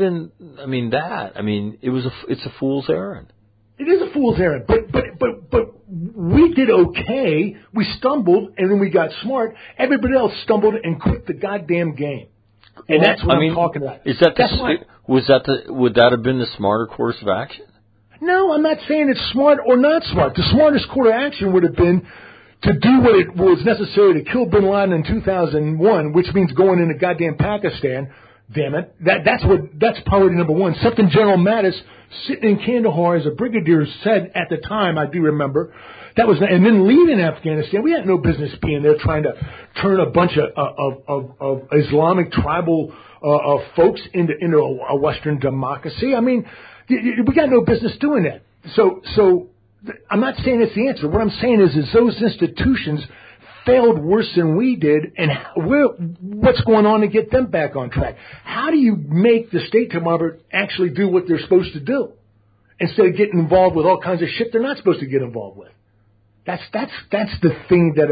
Speaker 1: it's a fool's errand.
Speaker 2: It is a fool's errand, but we did okay. We stumbled, and then we got smart. Everybody else stumbled and quit the goddamn game. And that's what I'm talking about.
Speaker 1: Would that have been the smarter course of action?
Speaker 2: No, I'm not saying it's smart or not smart. The smartest course of action would have been to do what it was necessary to kill bin Laden in 2001, which means going into goddamn Pakistan, Damn it. That's priority number one. Something General Mattis, sitting in Kandahar as a brigadier, said at the time, I do remember, and then leaving Afghanistan, we had no business being there trying to turn a bunch of Islamic tribal folks into a Western democracy. I mean, we got no business doing that. So I'm not saying it's the answer. What I'm saying is those institutions failed worse than we did, and what's going on to get them back on track? How do you make the State Department actually do what they're supposed to do instead of getting involved with all kinds of shit they're not supposed to get involved with? That's the thing that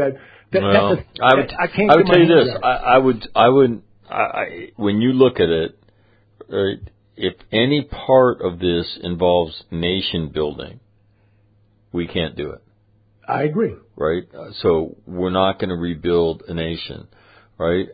Speaker 2: I can't.
Speaker 1: I would tell you this. I would. When you look at it, if any part of this involves nation building, we can't do it.
Speaker 2: I agree.
Speaker 1: Right? So we're not going to rebuild a nation, right?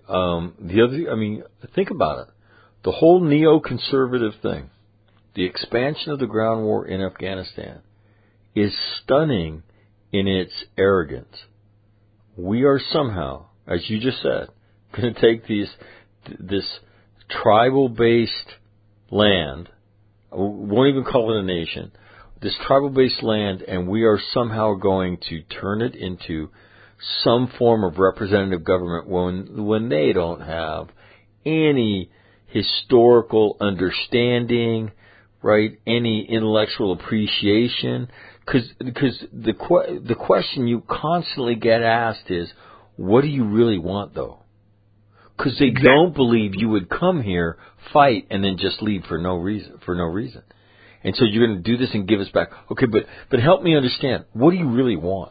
Speaker 1: Think about it. The whole neoconservative thing, the expansion of the ground war in Afghanistan, is stunning in its arrogance. We are somehow, as you just said, going to take this tribal-based land, won't even call it a nation, this tribal-based land, and we are somehow going to turn it into some form of representative government when they don't have any historical understanding, right? Any intellectual appreciation, because the question you constantly get asked is, what do you really want, though? Because they don't believe you would come here, fight, and then just leave for no reason. And so you're going to do this and give us back. Okay, but help me understand. What do you really want?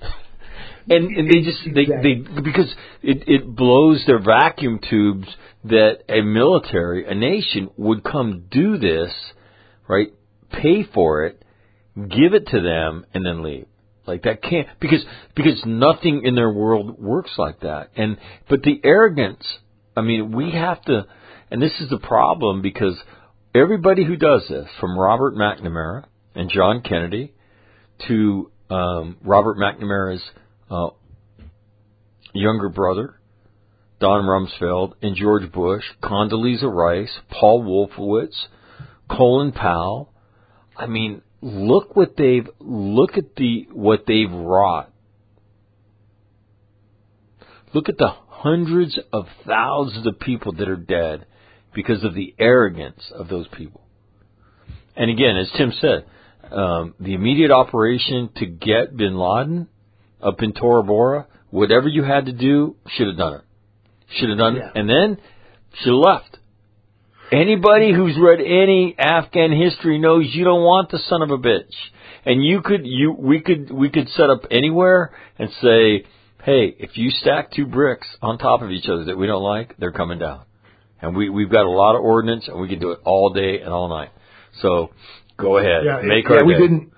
Speaker 1: And they because it blows their vacuum tubes that a nation would come do this, right? Pay for it, give it to them, and then leave. Like that can't, because nothing in their world works like that. But the arrogance, I mean, we have to, and this is the problem, because everybody who does this, from Robert McNamara and John Kennedy to Robert McNamara's younger brother, Don Rumsfeld, and George Bush, Condoleezza Rice, Paul Wolfowitz, Colin Powell. I mean, look at what they've wrought. Look at the hundreds of thousands of people that are dead because of the arrogance of those people. And again, as Tim said, the immediate operation to get bin Laden up in Tora Bora, whatever you had to do, should have done it. Should have done it, and then should have left. Anybody who's read any Afghan history knows you don't want the son of a bitch. And we could set up anywhere and say, hey, if you stack two bricks on top of each other that we don't like, they're coming down. And we've got a lot of ordnance, and we can do it all day and all night. So go ahead, make our day.
Speaker 2: We didn't.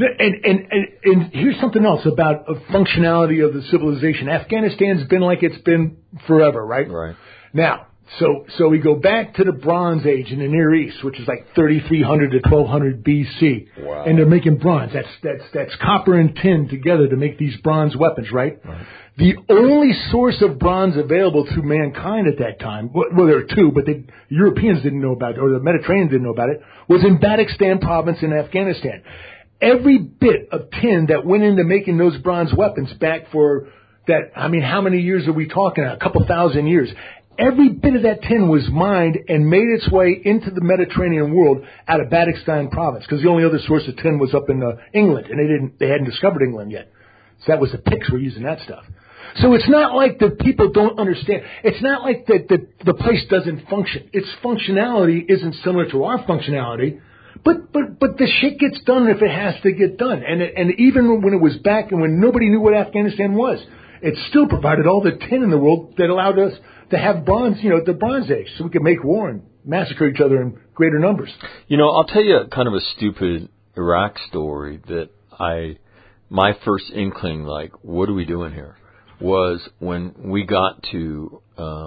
Speaker 2: And here's something else about the functionality of the civilization. Afghanistan's been like it's been forever, right?
Speaker 1: Right.
Speaker 2: Now, so we go back to the Bronze Age in the Near East, which is like 3,300 to 1,200 BC.
Speaker 1: Wow.
Speaker 2: And they're making bronze. That's copper and tin together to make these bronze weapons, right? The only source of bronze available to mankind at that time, well, there are two, but the Europeans didn't know about it, or the Mediterranean didn't know about it, was in Badakhshan province in Afghanistan. Every bit of tin that went into making those bronze weapons back for that, I mean, how many years are we talking about? A couple thousand years. Every bit of that tin was mined and made its way into the Mediterranean world out of Badakhshan province, because the only other source of tin was up in England, and they hadn't discovered England yet. So that was the Picts were using that stuff. So it's not like the people don't understand. It's not like the place doesn't function. Its functionality isn't similar to our functionality, but the shit gets done if it has to get done. And even when it was back and when nobody knew what Afghanistan was, it still provided all the tin in the world that allowed us to have bronze, the Bronze Age, so we could make war and massacre each other in greater numbers.
Speaker 1: I'll tell you kind of a stupid Iraq story that my first inkling, like, what are we doing here, was when we got to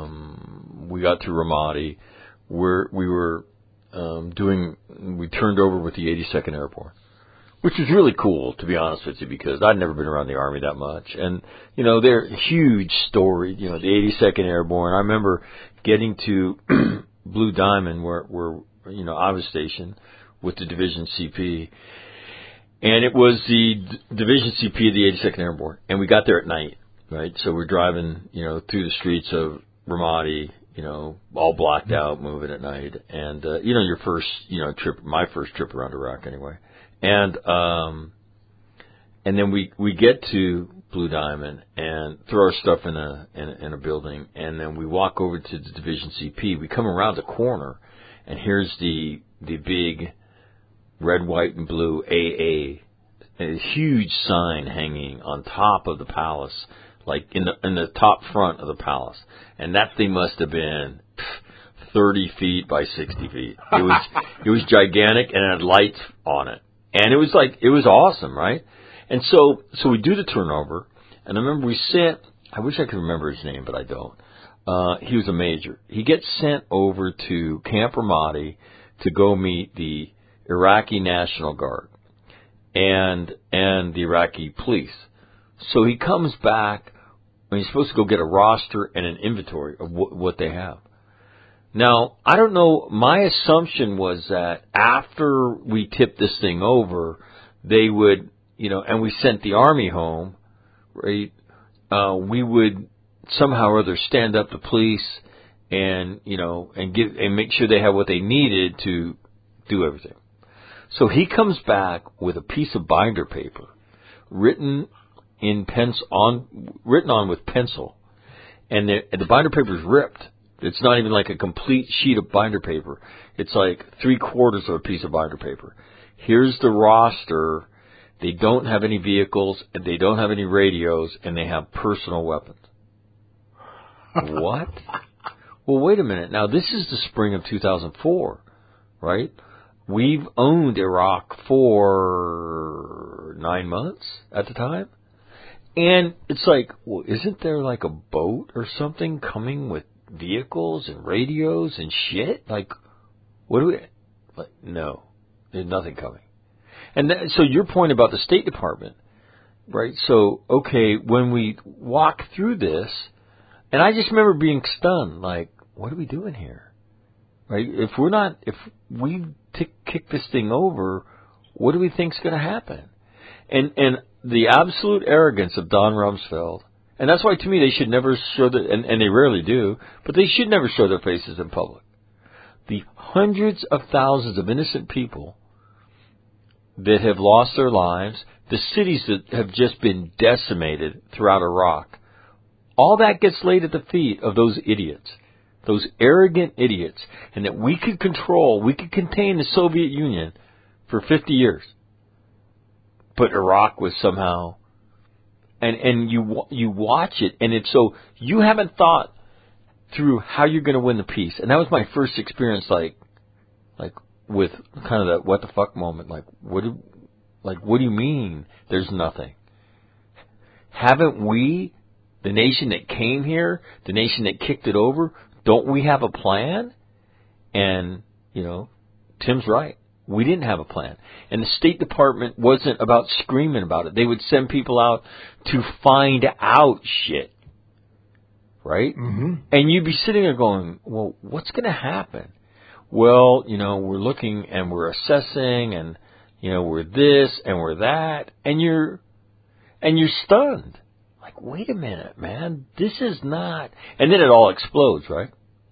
Speaker 1: Ramadi, where we turned over with the 82nd Airborne, which was really cool, to be honest with you, because I'd never been around the Army that much. And, they're huge story, the 82nd Airborne. I remember getting to Blue Diamond, where I was stationed with the Division CP, and it was the Division CP of the 82nd Airborne, and we got there at night, right? So we're driving, through the streets of Ramadi, all blacked out, moving at night, and your first, trip, my first trip around Iraq anyway, and then we get to Blue Diamond and throw our stuff in a building, and then we walk over to the Division CP. We come around the corner, and here's the big red, white, and blue AA, a huge sign hanging on top of the palace, like in the top front of the palace, and that thing must have been 30 feet by 60 feet. It was gigantic, and it had lights on it, and it was awesome, right? And so we do the turnover, and I remember I wish I could remember his name, but I don't. He was a major. He gets sent over to Camp Ramadi to go meet the Iraqi National Guard and the Iraqi police. So he comes back, and he's supposed to go get a roster and an inventory of what they have. Now, I don't know, my assumption was that after we tipped this thing over, they would, and we sent the Army home, right, we would somehow or other stand up the police and make sure they have what they needed to do everything. So he comes back with a piece of binder paper written on with pencil, and the binder paper is ripped. It's not even like a complete sheet of binder paper. It's like 3/4 of a piece of binder paper. Here's the roster. They don't have any vehicles, and they don't have any radios, and they have personal weapons. What? Well, wait a minute. Now, this is the spring of 2004, right? We've owned Iraq for 9 months at the time. And it's like, well, isn't there like a boat or something coming with vehicles and radios and shit? Like, what do we... Like, no, there's nothing coming. And so your point about the State Department, right? So, okay, when we walk through this, and I just remember being stunned, like, what are we doing here? Right? If we kick this thing over, what do we think's going to happen? And the absolute arrogance of Don Rumsfeld, and that's why to me they should never show and they rarely do, but they should never show their faces in public. The hundreds of thousands of innocent people that have lost their lives, the cities that have just been decimated throughout Iraq, all that gets laid at the feet of those idiots, those arrogant idiots, and that we could contain the Soviet Union for 50 years. But Iraq was somehow, and you watch it, and it's so, you haven't thought through how you're going to win the peace. And that was my first experience, like with kind of that what the fuck moment. Like, what do you mean there's nothing? Haven't we, the nation that came here, the nation that kicked it over, don't we have a plan? And, Tim's right. We didn't have a plan. And the State Department wasn't about screaming about it. They would send people out to find out shit. Right? Mm-hmm. And you'd be sitting there going, well, what's going to happen? Well, we're looking and we're assessing and, we're this and we're that. And you're stunned. Like, wait a minute, man. This is not... And then it all explodes, right?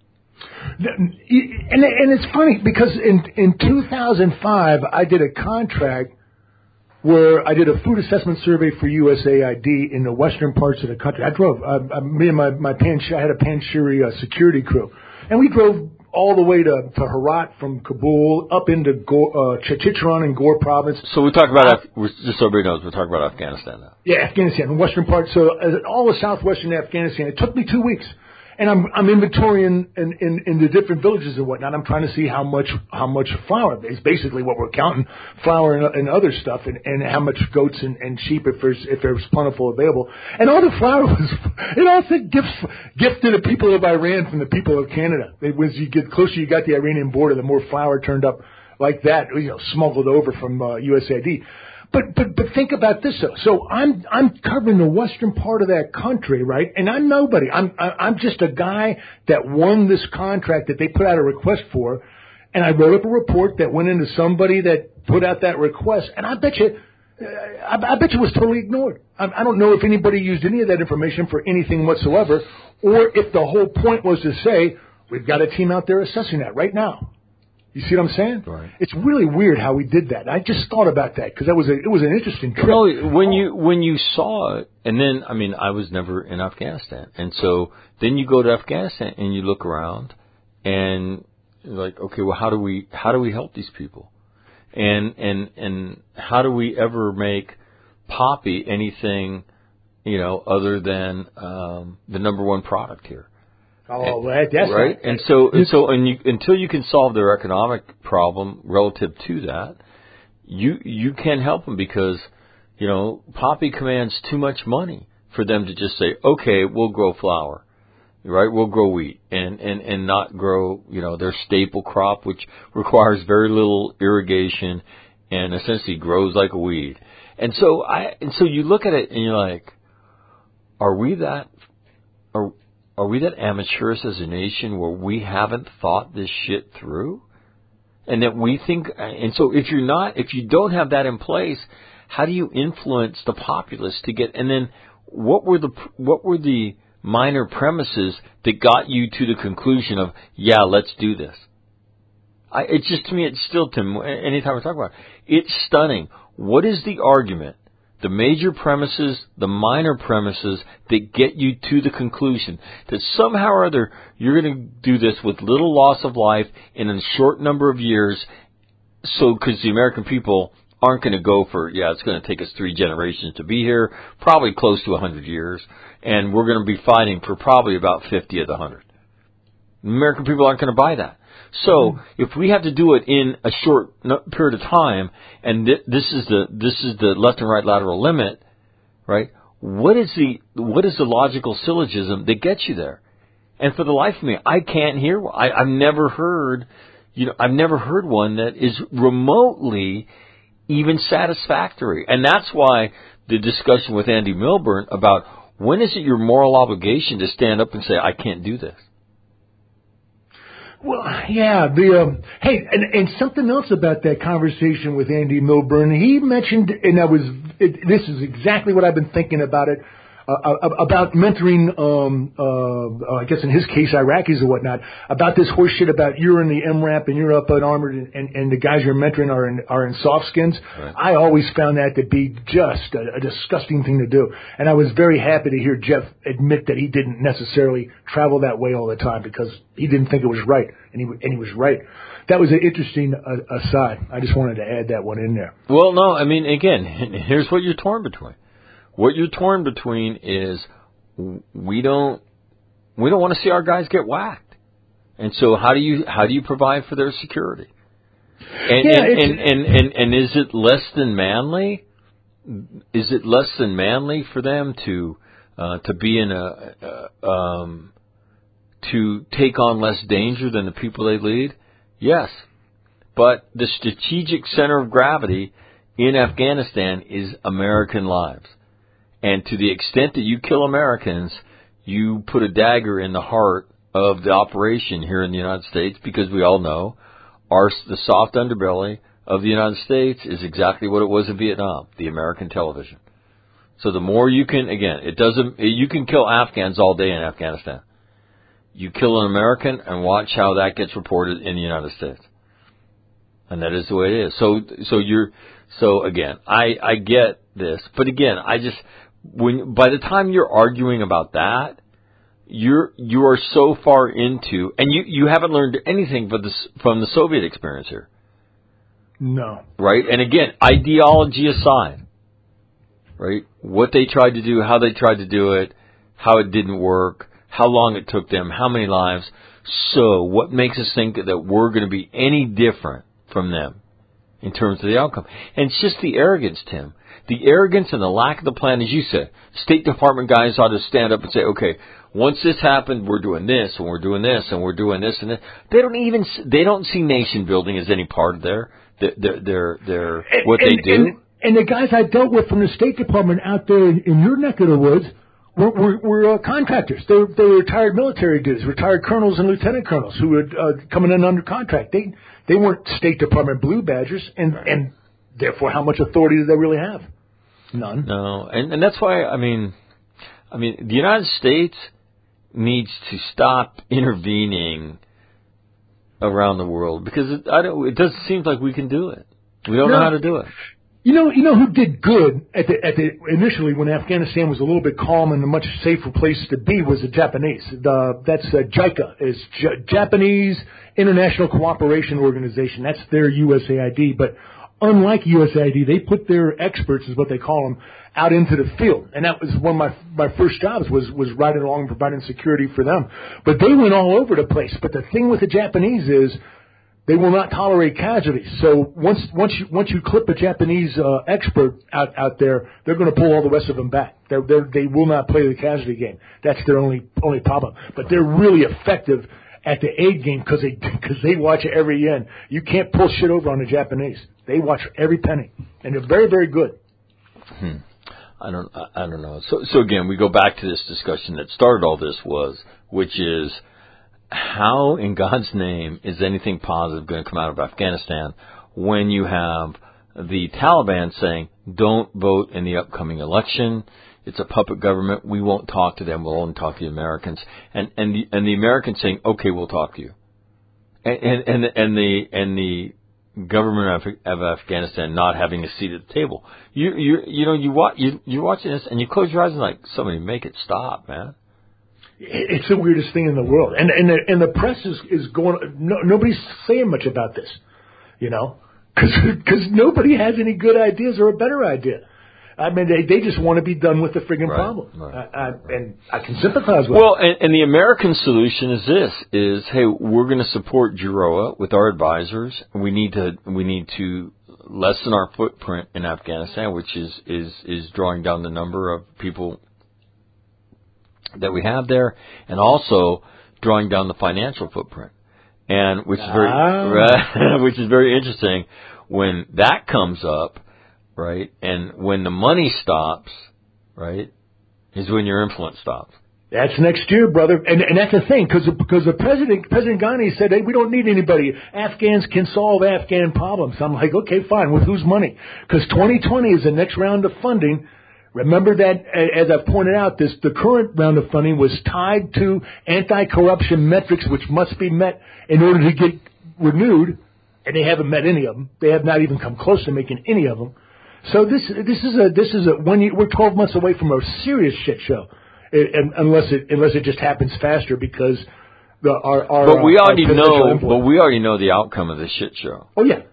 Speaker 2: And it's funny because in 2005, I did a contract where I did a food assessment survey for USAID in the western parts of the country. I drove, me and my I had a Panjshiri security crew, and we drove all the way to Herat from Kabul up into Chichan and Gore province.
Speaker 1: So we talk about, just so everybody knows, we're talking about Afghanistan now.
Speaker 2: Yeah, Afghanistan, the western part. So all of southwestern Afghanistan. It took me 2 weeks. And I'm inventorying in the different villages and whatnot. I'm trying to see how much flour. It's basically what we're counting, flour and other stuff, and how much goats and sheep if there's plentiful available. And all the flour it all said gift to the people of Iran from the people of Canada. As you get closer, you got the Iranian border, the more flour turned up like that, smuggled over from USAID. But think about this though. So I'm covering the western part of that country, right? And I'm nobody. I'm just a guy that won this contract that they put out a request for, and I wrote up a report that went into somebody that put out that request, and I bet you it was totally ignored. I don't know if anybody used any of that information for anything whatsoever, or if the whole point was to say we've got a team out there assessing that right now. You see what I'm saying?
Speaker 1: Right.
Speaker 2: It's really weird how we did that. I just thought about that because it was an interesting trip.
Speaker 1: No, when you saw it, and then I was never in Afghanistan, and so then you go to Afghanistan and you look around, and you're like, okay, well, how do we help these people, and how do we ever make poppy anything, other than the number one product here?
Speaker 2: Oh, that's
Speaker 1: right. And until you can solve their economic problem relative to that, you can't help them because, poppy commands too much money for them to just say, okay, we'll grow flour, right? We'll grow wheat and not grow, their staple crop, which requires very little irrigation and essentially grows like a weed. And so you look at it and you're like, are we that amateurish as a nation where we haven't thought this shit through? And that we think, and so if you don't have that in place, how do you influence the populace to get, and then what were the minor premises that got you to the conclusion of, yeah, let's do this? It's just, to me, it's still, Tim, anytime we talk about it, it's stunning. What is the argument? The major premises, the minor premises that get you to the conclusion that somehow or other you're going to do this with little loss of life in a short number of years. So, because the American people aren't going to go for, it's going to take us 3 generations to be here, probably close to 100 years, and we're going to be fighting for probably about 50 of the 100. American people aren't going to buy that. So if we have to do it in a short period of time, and this is the left and right lateral limit, right? What is the logical syllogism that gets you there? And for the life of me, I can't hear. I've never heard, one that is remotely even satisfactory. And that's why the discussion with Andy Milburn about when is it your moral obligation to stand up and say, I can't do this?
Speaker 2: Well, yeah, hey, and something else about that conversation with Andy Milburn, he mentioned, and this is exactly what I've been thinking about it, about mentoring, I guess in his case, Iraqis or whatnot, about this horse shit about you're in the MRAP and you're up unarmored and the guys you're mentoring are in soft skins. Right. I always found that to be just a disgusting thing to do. And I was very happy to hear Jeff admit that he didn't necessarily travel that way all the time because he didn't think it was right. And he was right. That was an interesting aside. I just wanted to add that one in there.
Speaker 1: Well, no, again, here's what you're torn between. What you're torn between is we don't want to see our guys get whacked, and so how do you provide for their security? And is it less than manly? Is it less than manly for them to be in to take on less danger than the people they lead? Yes, but the strategic center of gravity in Afghanistan is American lives. And to the extent that you kill Americans, you put a dagger in the heart of the operation here in the United States, because we all know the soft underbelly of the United States is exactly what it was in Vietnam, the American television. So the more you can, again, you can kill Afghans all day in Afghanistan. You kill an American and watch how that gets reported in the United States. And that is the way it is. So again, I get this, but again, by the time you're arguing about that, you are so far into, and you haven't learned anything from the Soviet experience here.
Speaker 2: No.
Speaker 1: Right? And again, ideology aside, right? What they tried to do, how they tried to do it, how it didn't work, how long it took them, how many lives. So what makes us think that we're going to be any different from them in terms of the outcome? And it's just the arrogance, Tim. The arrogance and the lack of the plan, as you said. State Department guys ought to stand up and say, okay, once this happened, we're doing this, and we're doing this, and we're doing this, and this. They don't see nation building as any part of their what they do.
Speaker 2: And the guys I dealt with from the State Department out there in your neck of the woods were contractors. They were retired military dudes, retired colonels and lieutenant colonels who were coming in under contract. They weren't State Department blue badgers, and therefore, how much authority do they really have? None.
Speaker 1: No, and that's why I mean, the United States needs to stop intervening around the world because it doesn't seem like we can do it. We don't know how to do it.
Speaker 2: You know who did good at the initially when Afghanistan was a little bit calm and a much safer place to be was the Japanese. That's JICA, is Japanese International Cooperation Organization. That's their USAID, but unlike USAID, they put their experts, is what they call them, out into the field. And that was one of my first jobs was riding along and providing security for them. But they went all over the place. But the thing with the Japanese is they will not tolerate casualties. So once you clip a Japanese expert out there, they're going to pull all the rest of them back. They will not play the casualty game. That's their only problem. But they're really effective at the aid game because they watch every end. You can't pull shit over on the Japanese. They watch every penny, and they're very, very good.
Speaker 1: I don't know. So again, we go back to this discussion that started all this which is how in God's name is anything positive going to come out of Afghanistan when you have the Taliban saying, don't vote in the upcoming election. It's a puppet government. We won't talk to them. We'll only talk to the Americans. And the Americans saying, okay, we'll talk to you. And the government of Afghanistan not having a seat at the table. You're watching this and you close your eyes and like, somebody make it stop, man.
Speaker 2: It's the weirdest thing in the world. And the press is going, nobody's saying much about this, because nobody has any good ideas or a better idea. I mean, they just want to be done with the friggin' problem. Right. And I can sympathize with
Speaker 1: Well, and the American solution is hey, we're going to support JIROA with our advisors. We need to lessen our footprint in Afghanistan, which is drawing down the number of people that we have there, and also drawing down the financial footprint. And which is very interesting when that comes up. Right, and when the money stops, right, is when your influence stops.
Speaker 2: That's next year, brother, and that's the thing, because the President Ghani said, hey, we don't need anybody. Afghans can solve Afghan problems. I'm like, okay, fine, with whose money? Because 2020 is the next round of funding. Remember that, as I've pointed out, the current round of funding was tied to anti-corruption metrics, which must be met in order to get renewed, and they haven't met any of them. They have not even come close to making any of them. So this is a 1 year. We're 12 months away from a serious shit show, unless it just happens faster because
Speaker 1: But we already know the outcome of this shit show.
Speaker 2: Oh yeah.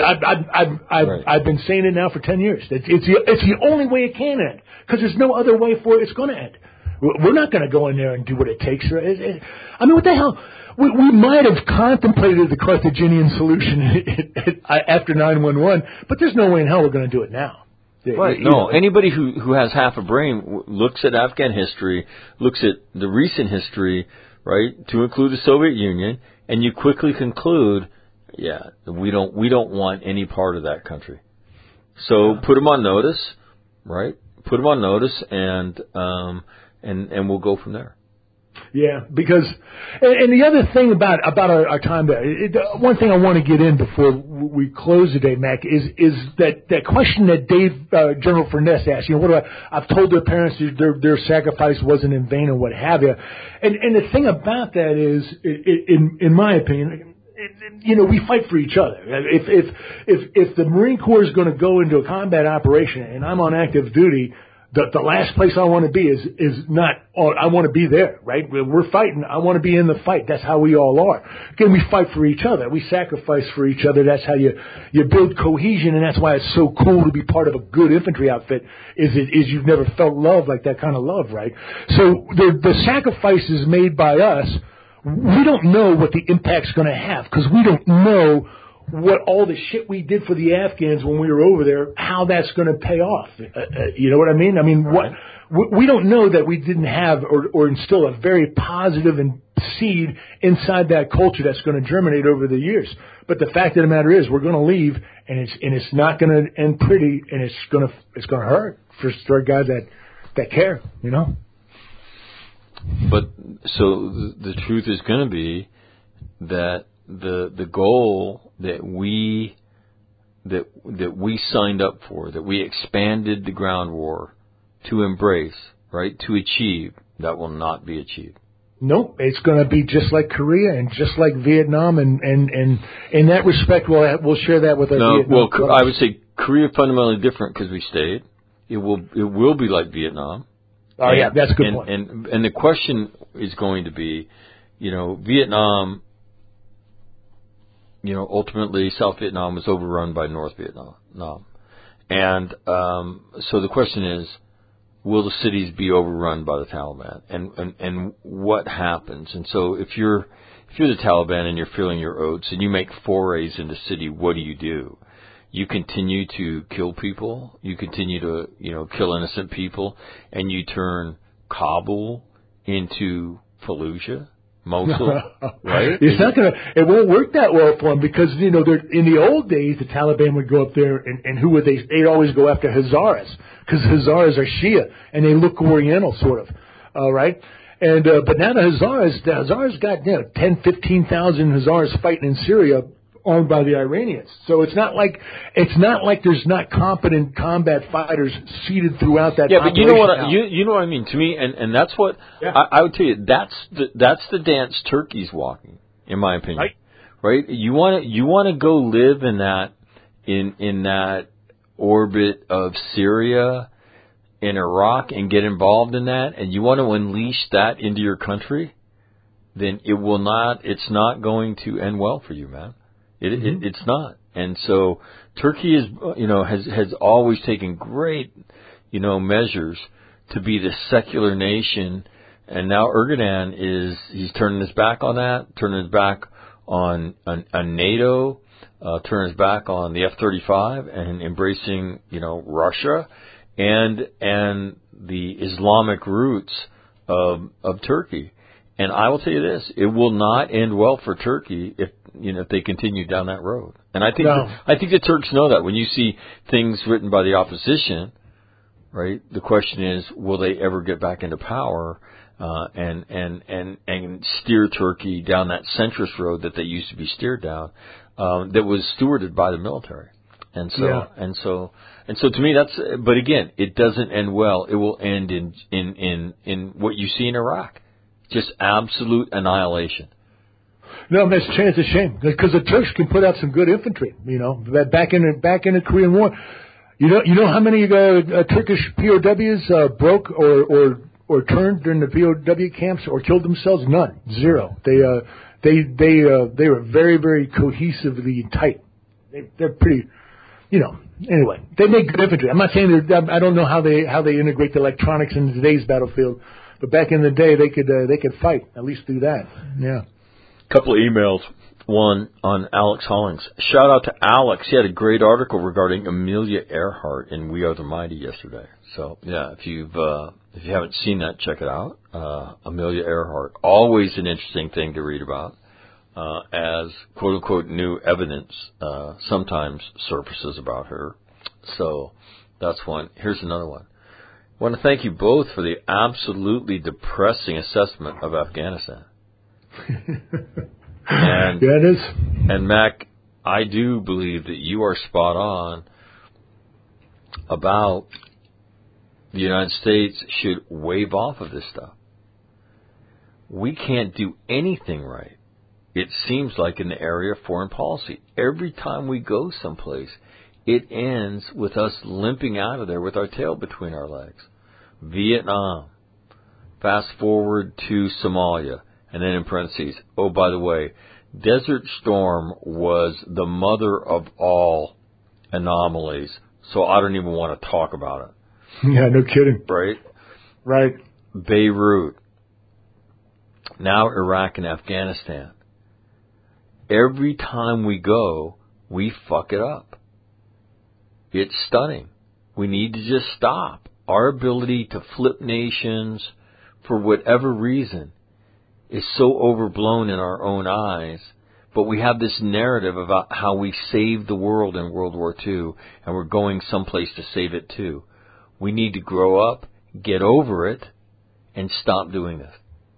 Speaker 2: I've been saying it now for 10 years. It's the only way it can end because there's no other way for it's going to end. We're not going to go in there and do what it takes. I mean, what the hell? We might have contemplated the Carthaginian solution after 9/11, but there's no way in hell we're going to do it now.
Speaker 1: Right. No. Anybody who has half a brain looks at Afghan history, looks at the recent history, right, to include the Soviet Union, and you quickly conclude, yeah, we don't want any part of that country. So put them on notice, right? Put them on notice, and we'll go from there.
Speaker 2: Yeah, because, and the other thing about our time there, one thing I want to get in before we close today, Mac, is that question that General Furness asked. I've told their parents their sacrifice wasn't in vain and what have you. And the thing about that is, in my opinion, we fight for each other. If the Marine Corps is going to go into a combat operation and I'm on active duty, the last place I want to be is not. I want to be there, right? We're fighting. I want to be in the fight. That's how we all are. Again, we fight for each other. We sacrifice for each other. That's how you build cohesion, and that's why it's so cool to be part of a good infantry outfit. Is you've never felt love like that kind of love, right? So the sacrifices made by us, we don't know what the impact's going to have because we don't know what all the shit we did for the Afghans when we were over there, how that's going to pay off. You know what I mean? I mean, we don't know that we didn't have or instill a very positive seed inside that culture that's going to germinate over the years. But the fact of the matter is, we're going to leave, and it's not going to end pretty, and it's going to hurt for guys that care, you know.
Speaker 1: But so the truth is going to be that the goal that we signed up for, that we expanded the ground war to embrace, right, to achieve, that will not be achieved.
Speaker 2: Nope, it's going to be just like Korea and just like Vietnam, and in that respect, we'll share that with our Vietnam.
Speaker 1: Well, I would say Korea fundamentally different because we stayed. It will be like Vietnam.
Speaker 2: Oh, yeah, that's a good point.
Speaker 1: And the question is going to be, you know, Vietnam, you know, ultimately South Vietnam was overrun by North Vietnam. And so the question is, will the cities be overrun by the Taliban? And what happens? And so if you're the Taliban and you're feeling your oats and you make forays into city, what do? You continue to kill people. You continue to, you know, kill innocent people, and you turn Kabul into Fallujah, Mosul, right?
Speaker 2: It won't work that well for them because, you know, in the old days, the Taliban would go up there and who would they? They'd always go after Hazaras because Hazaras are Shia and they look Oriental sort of, right? And but now the Hazaras got 10, 15,000 Hazaras fighting in Syria, owned by the Iranians. So it's not like there's not competent combat fighters seated throughout that.
Speaker 1: Yeah, but you know what I mean to me, and that's what I would tell you. That's the dance Turkey's walking, in my opinion. Right? You want to go live in that orbit of Syria, in Iraq, and get involved in that, and you want to unleash that into your country, then it's not going to end well for you, man. It's not. And so Turkey is, you know, has always taken great, you know, measures to be the secular nation. And now Erdogan he's turning his back on that, turning his back on NATO, turning his back on the F-35 and embracing, you know, Russia and the Islamic roots of Turkey. And I will tell you this, it will not end well for Turkey if they continue down that road. And I think the Turks know that. When you see things written by the opposition, right, the question is, will they ever get back into power and steer Turkey down that centrist road that they used to be steered down, that was stewarded by the military. And so to me but again, it doesn't end well. It will end in what you see in Iraq. Just absolute annihilation.
Speaker 2: No, it's a shame because the Turks can put out some good infantry. You know, back in the Korean War, you know how many Turkish POWs broke or turned during the POW camps or killed themselves? None, zero. They were very, very cohesively tight. They're pretty, you know. Anyway, they make good infantry. I'm not saying I don't know how they integrate the electronics in today's battlefield. But back in the day, they could fight, at least do that. Yeah.
Speaker 1: Couple of emails. One on Alex Hollings. Shout out to Alex. He had a great article regarding Amelia Earhart in We Are the Mighty yesterday. So yeah, if you haven't seen that, check it out. Amelia Earhart, always an interesting thing to read about, as quote unquote new evidence sometimes surfaces about her. So that's one. Here's another one. I want to thank you both for the absolutely depressing assessment of Afghanistan. And,
Speaker 2: yeah, it is.
Speaker 1: And Mac, I do believe that you are spot on about the United States should wave off of this stuff. We can't do anything right, it seems like, in the area of foreign policy. Every time we go someplace, it ends with us limping out of there with our tail between our legs. Vietnam. Fast forward to Somalia. And then in parentheses, oh, by the way, Desert Storm was the mother of all anomalies, so I don't even want to talk about it.
Speaker 2: Yeah, no kidding.
Speaker 1: Right. Beirut. Now Iraq and Afghanistan. Every time we go, we fuck it up. It's stunning. We need to just stop. Our ability to flip nations for whatever reason is so overblown in our own eyes, But we have this narrative about how we saved the world in World War II, and we're going someplace to save it too. We need to grow up, get over it, and stop doing this.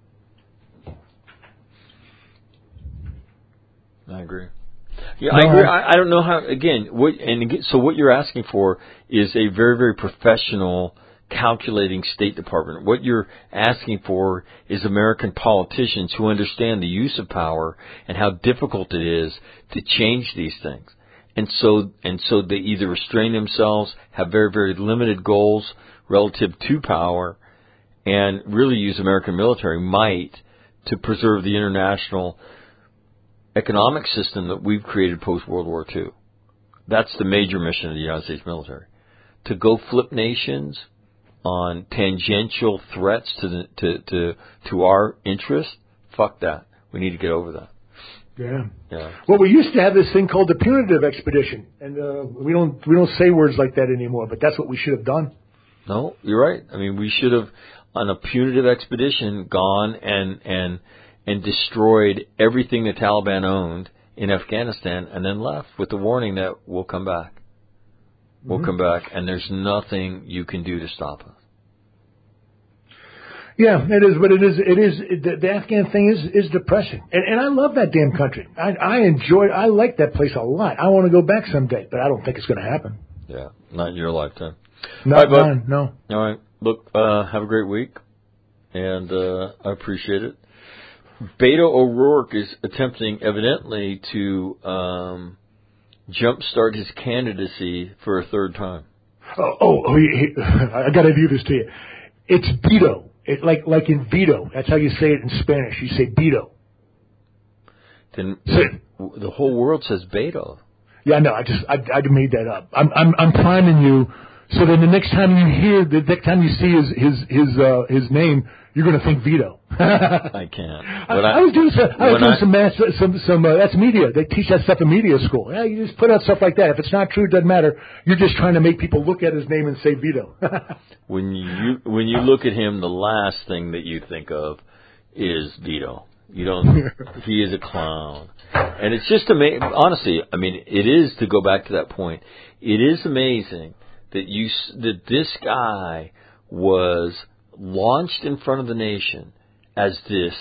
Speaker 1: I agree. Yeah, I agree. I don't know how. So what you're asking for is a very, very professional, calculating State Department. What you're asking for is American politicians who understand the use of power and how difficult it is to change these things. And so they either restrain themselves, have very, very limited goals relative to power, and really use American military might to preserve the international economic system that we've created post-World War II. That's the major mission of the United States military. To go flip nations on tangential threats to our interests, fuck that. We need to get over that.
Speaker 2: Yeah. Well, we used to have this thing called the punitive expedition, and we don't say words like that anymore. But that's what we should have done.
Speaker 1: No, you're right. I mean, we should have, on a punitive expedition, gone and destroyed everything the Taliban owned in Afghanistan, and then left with the warning that we'll come back. We'll come back, and there's nothing you can do to stop us.
Speaker 2: Yeah, it is, but it is the Afghan thing is depressing, and I love that damn country. I like that place a lot. I want to go back someday, but I don't think it's going to happen.
Speaker 1: Yeah, not in your lifetime.
Speaker 2: Not mine, no.
Speaker 1: All right, look, have a great week, and I appreciate it. Beto O'Rourke is attempting, evidently, to jumpstart his candidacy for a third time.
Speaker 2: I got to do this to you. It's Beto. It's like in veto. That's how you say it in Spanish. You say Beto.
Speaker 1: Then the whole world says Beto.
Speaker 2: Yeah, no, I made that up. I'm priming you so that the next time you see his name, you're going to think Vito.
Speaker 1: I can't.
Speaker 2: I was doing some math. That's media. They teach that stuff in media school. Yeah, you just put out stuff like that. If it's not true, it doesn't matter. You're just trying to make people look at his name and say Vito.
Speaker 1: When you look at him, the last thing that you think of is Vito. You don't. He is a clown, and it's just amazing. Honestly, I mean, it is, to go back to that point. It is amazing that this guy was launched in front of the nation as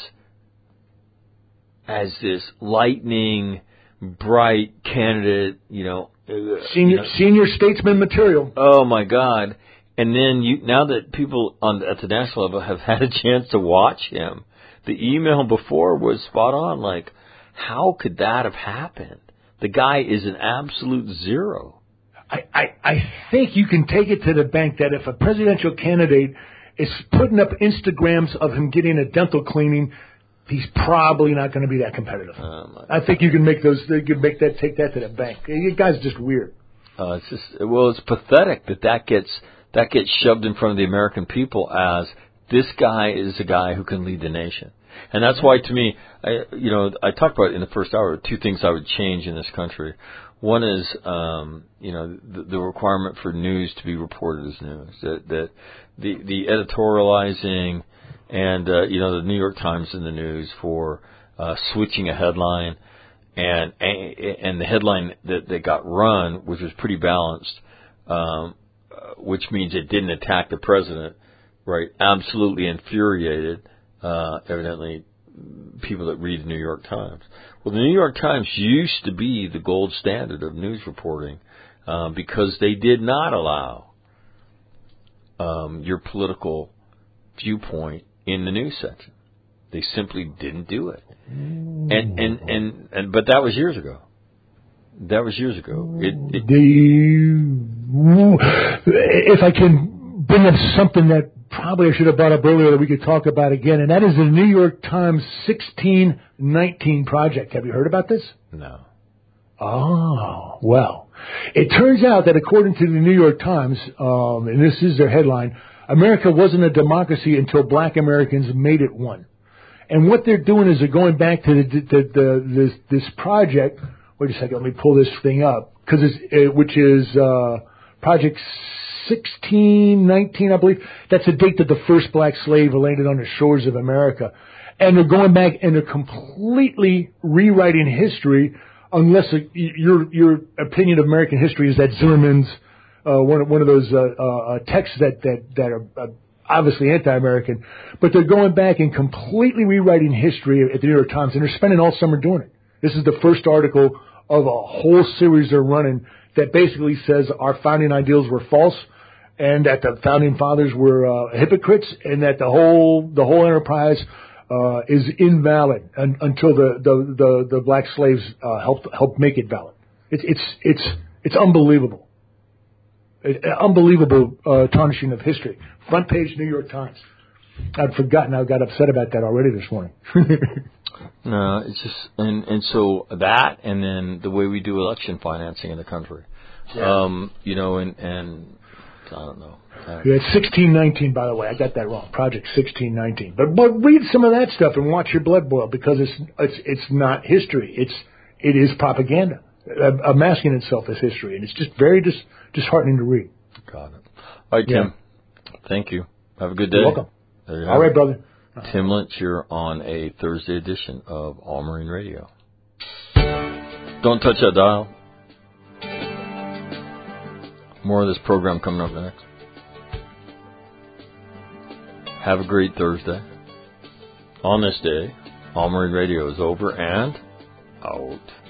Speaker 1: this lightning bright candidate,
Speaker 2: senior statesman material.
Speaker 1: Oh my God! And then now that people at the national level have had a chance to watch him, the email before was spot on. Like, how could that have happened? The guy is an absolute zero.
Speaker 2: I think you can take it to the bank that if a presidential candidate is putting up Instagrams of him getting a dental cleaning, he's probably not going to be that competitive. I think you can take that to the bank. You guys are just weird.
Speaker 1: It's pathetic that gets shoved in front of the American people as this guy is a guy who can lead the nation. And that's why, to me, I talked about in the first hour, two things I would change in this country. One is, the requirement for news to be reported as news. That the editorializing and, the New York Times in the news for switching a headline and the headline that got run, which was pretty balanced, which means it didn't attack the president, right? Absolutely infuriated, evidently, people that read the New York Times. Well, the New York Times used to be the gold standard of news reporting because they did not allow your political viewpoint in the news section. They simply didn't do it. But that was years ago.
Speaker 2: If I can bring up something that probably I should have brought up earlier that we could talk about again, and that is the New York Times 1619 project. Have you heard about this?
Speaker 1: No.
Speaker 2: Oh, well. It turns out that according to the New York Times, and this is their headline, America wasn't a democracy until black Americans made it one. And what they're doing is they're going back to this project. Wait a second, let me pull this thing up, which is Project 1619, I believe. That's the date that the first black slave landed on the shores of America. And they're going back and they're completely rewriting history, unless your opinion of American history is that Zimmerman's one of those texts that are obviously anti-American. But they're going back and completely rewriting history at the New York Times, and they're spending all summer doing it. This is the first article of a whole series they're running that basically says our founding ideals were false, and that the founding fathers were hypocrites, and that the whole enterprise is invalid until the black slaves helped make it valid. It's unbelievable. Unbelievable tarnishing of history. Front page New York Times. I'd forgotten. I got upset about that already this morning.
Speaker 1: No, it's just and so that, and then the way we do election financing in the country. Yeah. You know, and I don't know.
Speaker 2: Yeah, it's 1619, by the way. I got that wrong. Project 1619. But read some of that stuff and watch your blood boil, because it's not history. It is propaganda, masking itself as history, and it's just very disheartening to read.
Speaker 1: Got it. All right, Tim. Yeah. Thank you. Have a good day.
Speaker 2: You're welcome. All right, brother.
Speaker 1: Tim Lynch, you're on a Thursday edition of All Marine Radio. Don't touch that dial. More of this program coming up next. Have a great Thursday. On this day, All Marine Radio is over and out.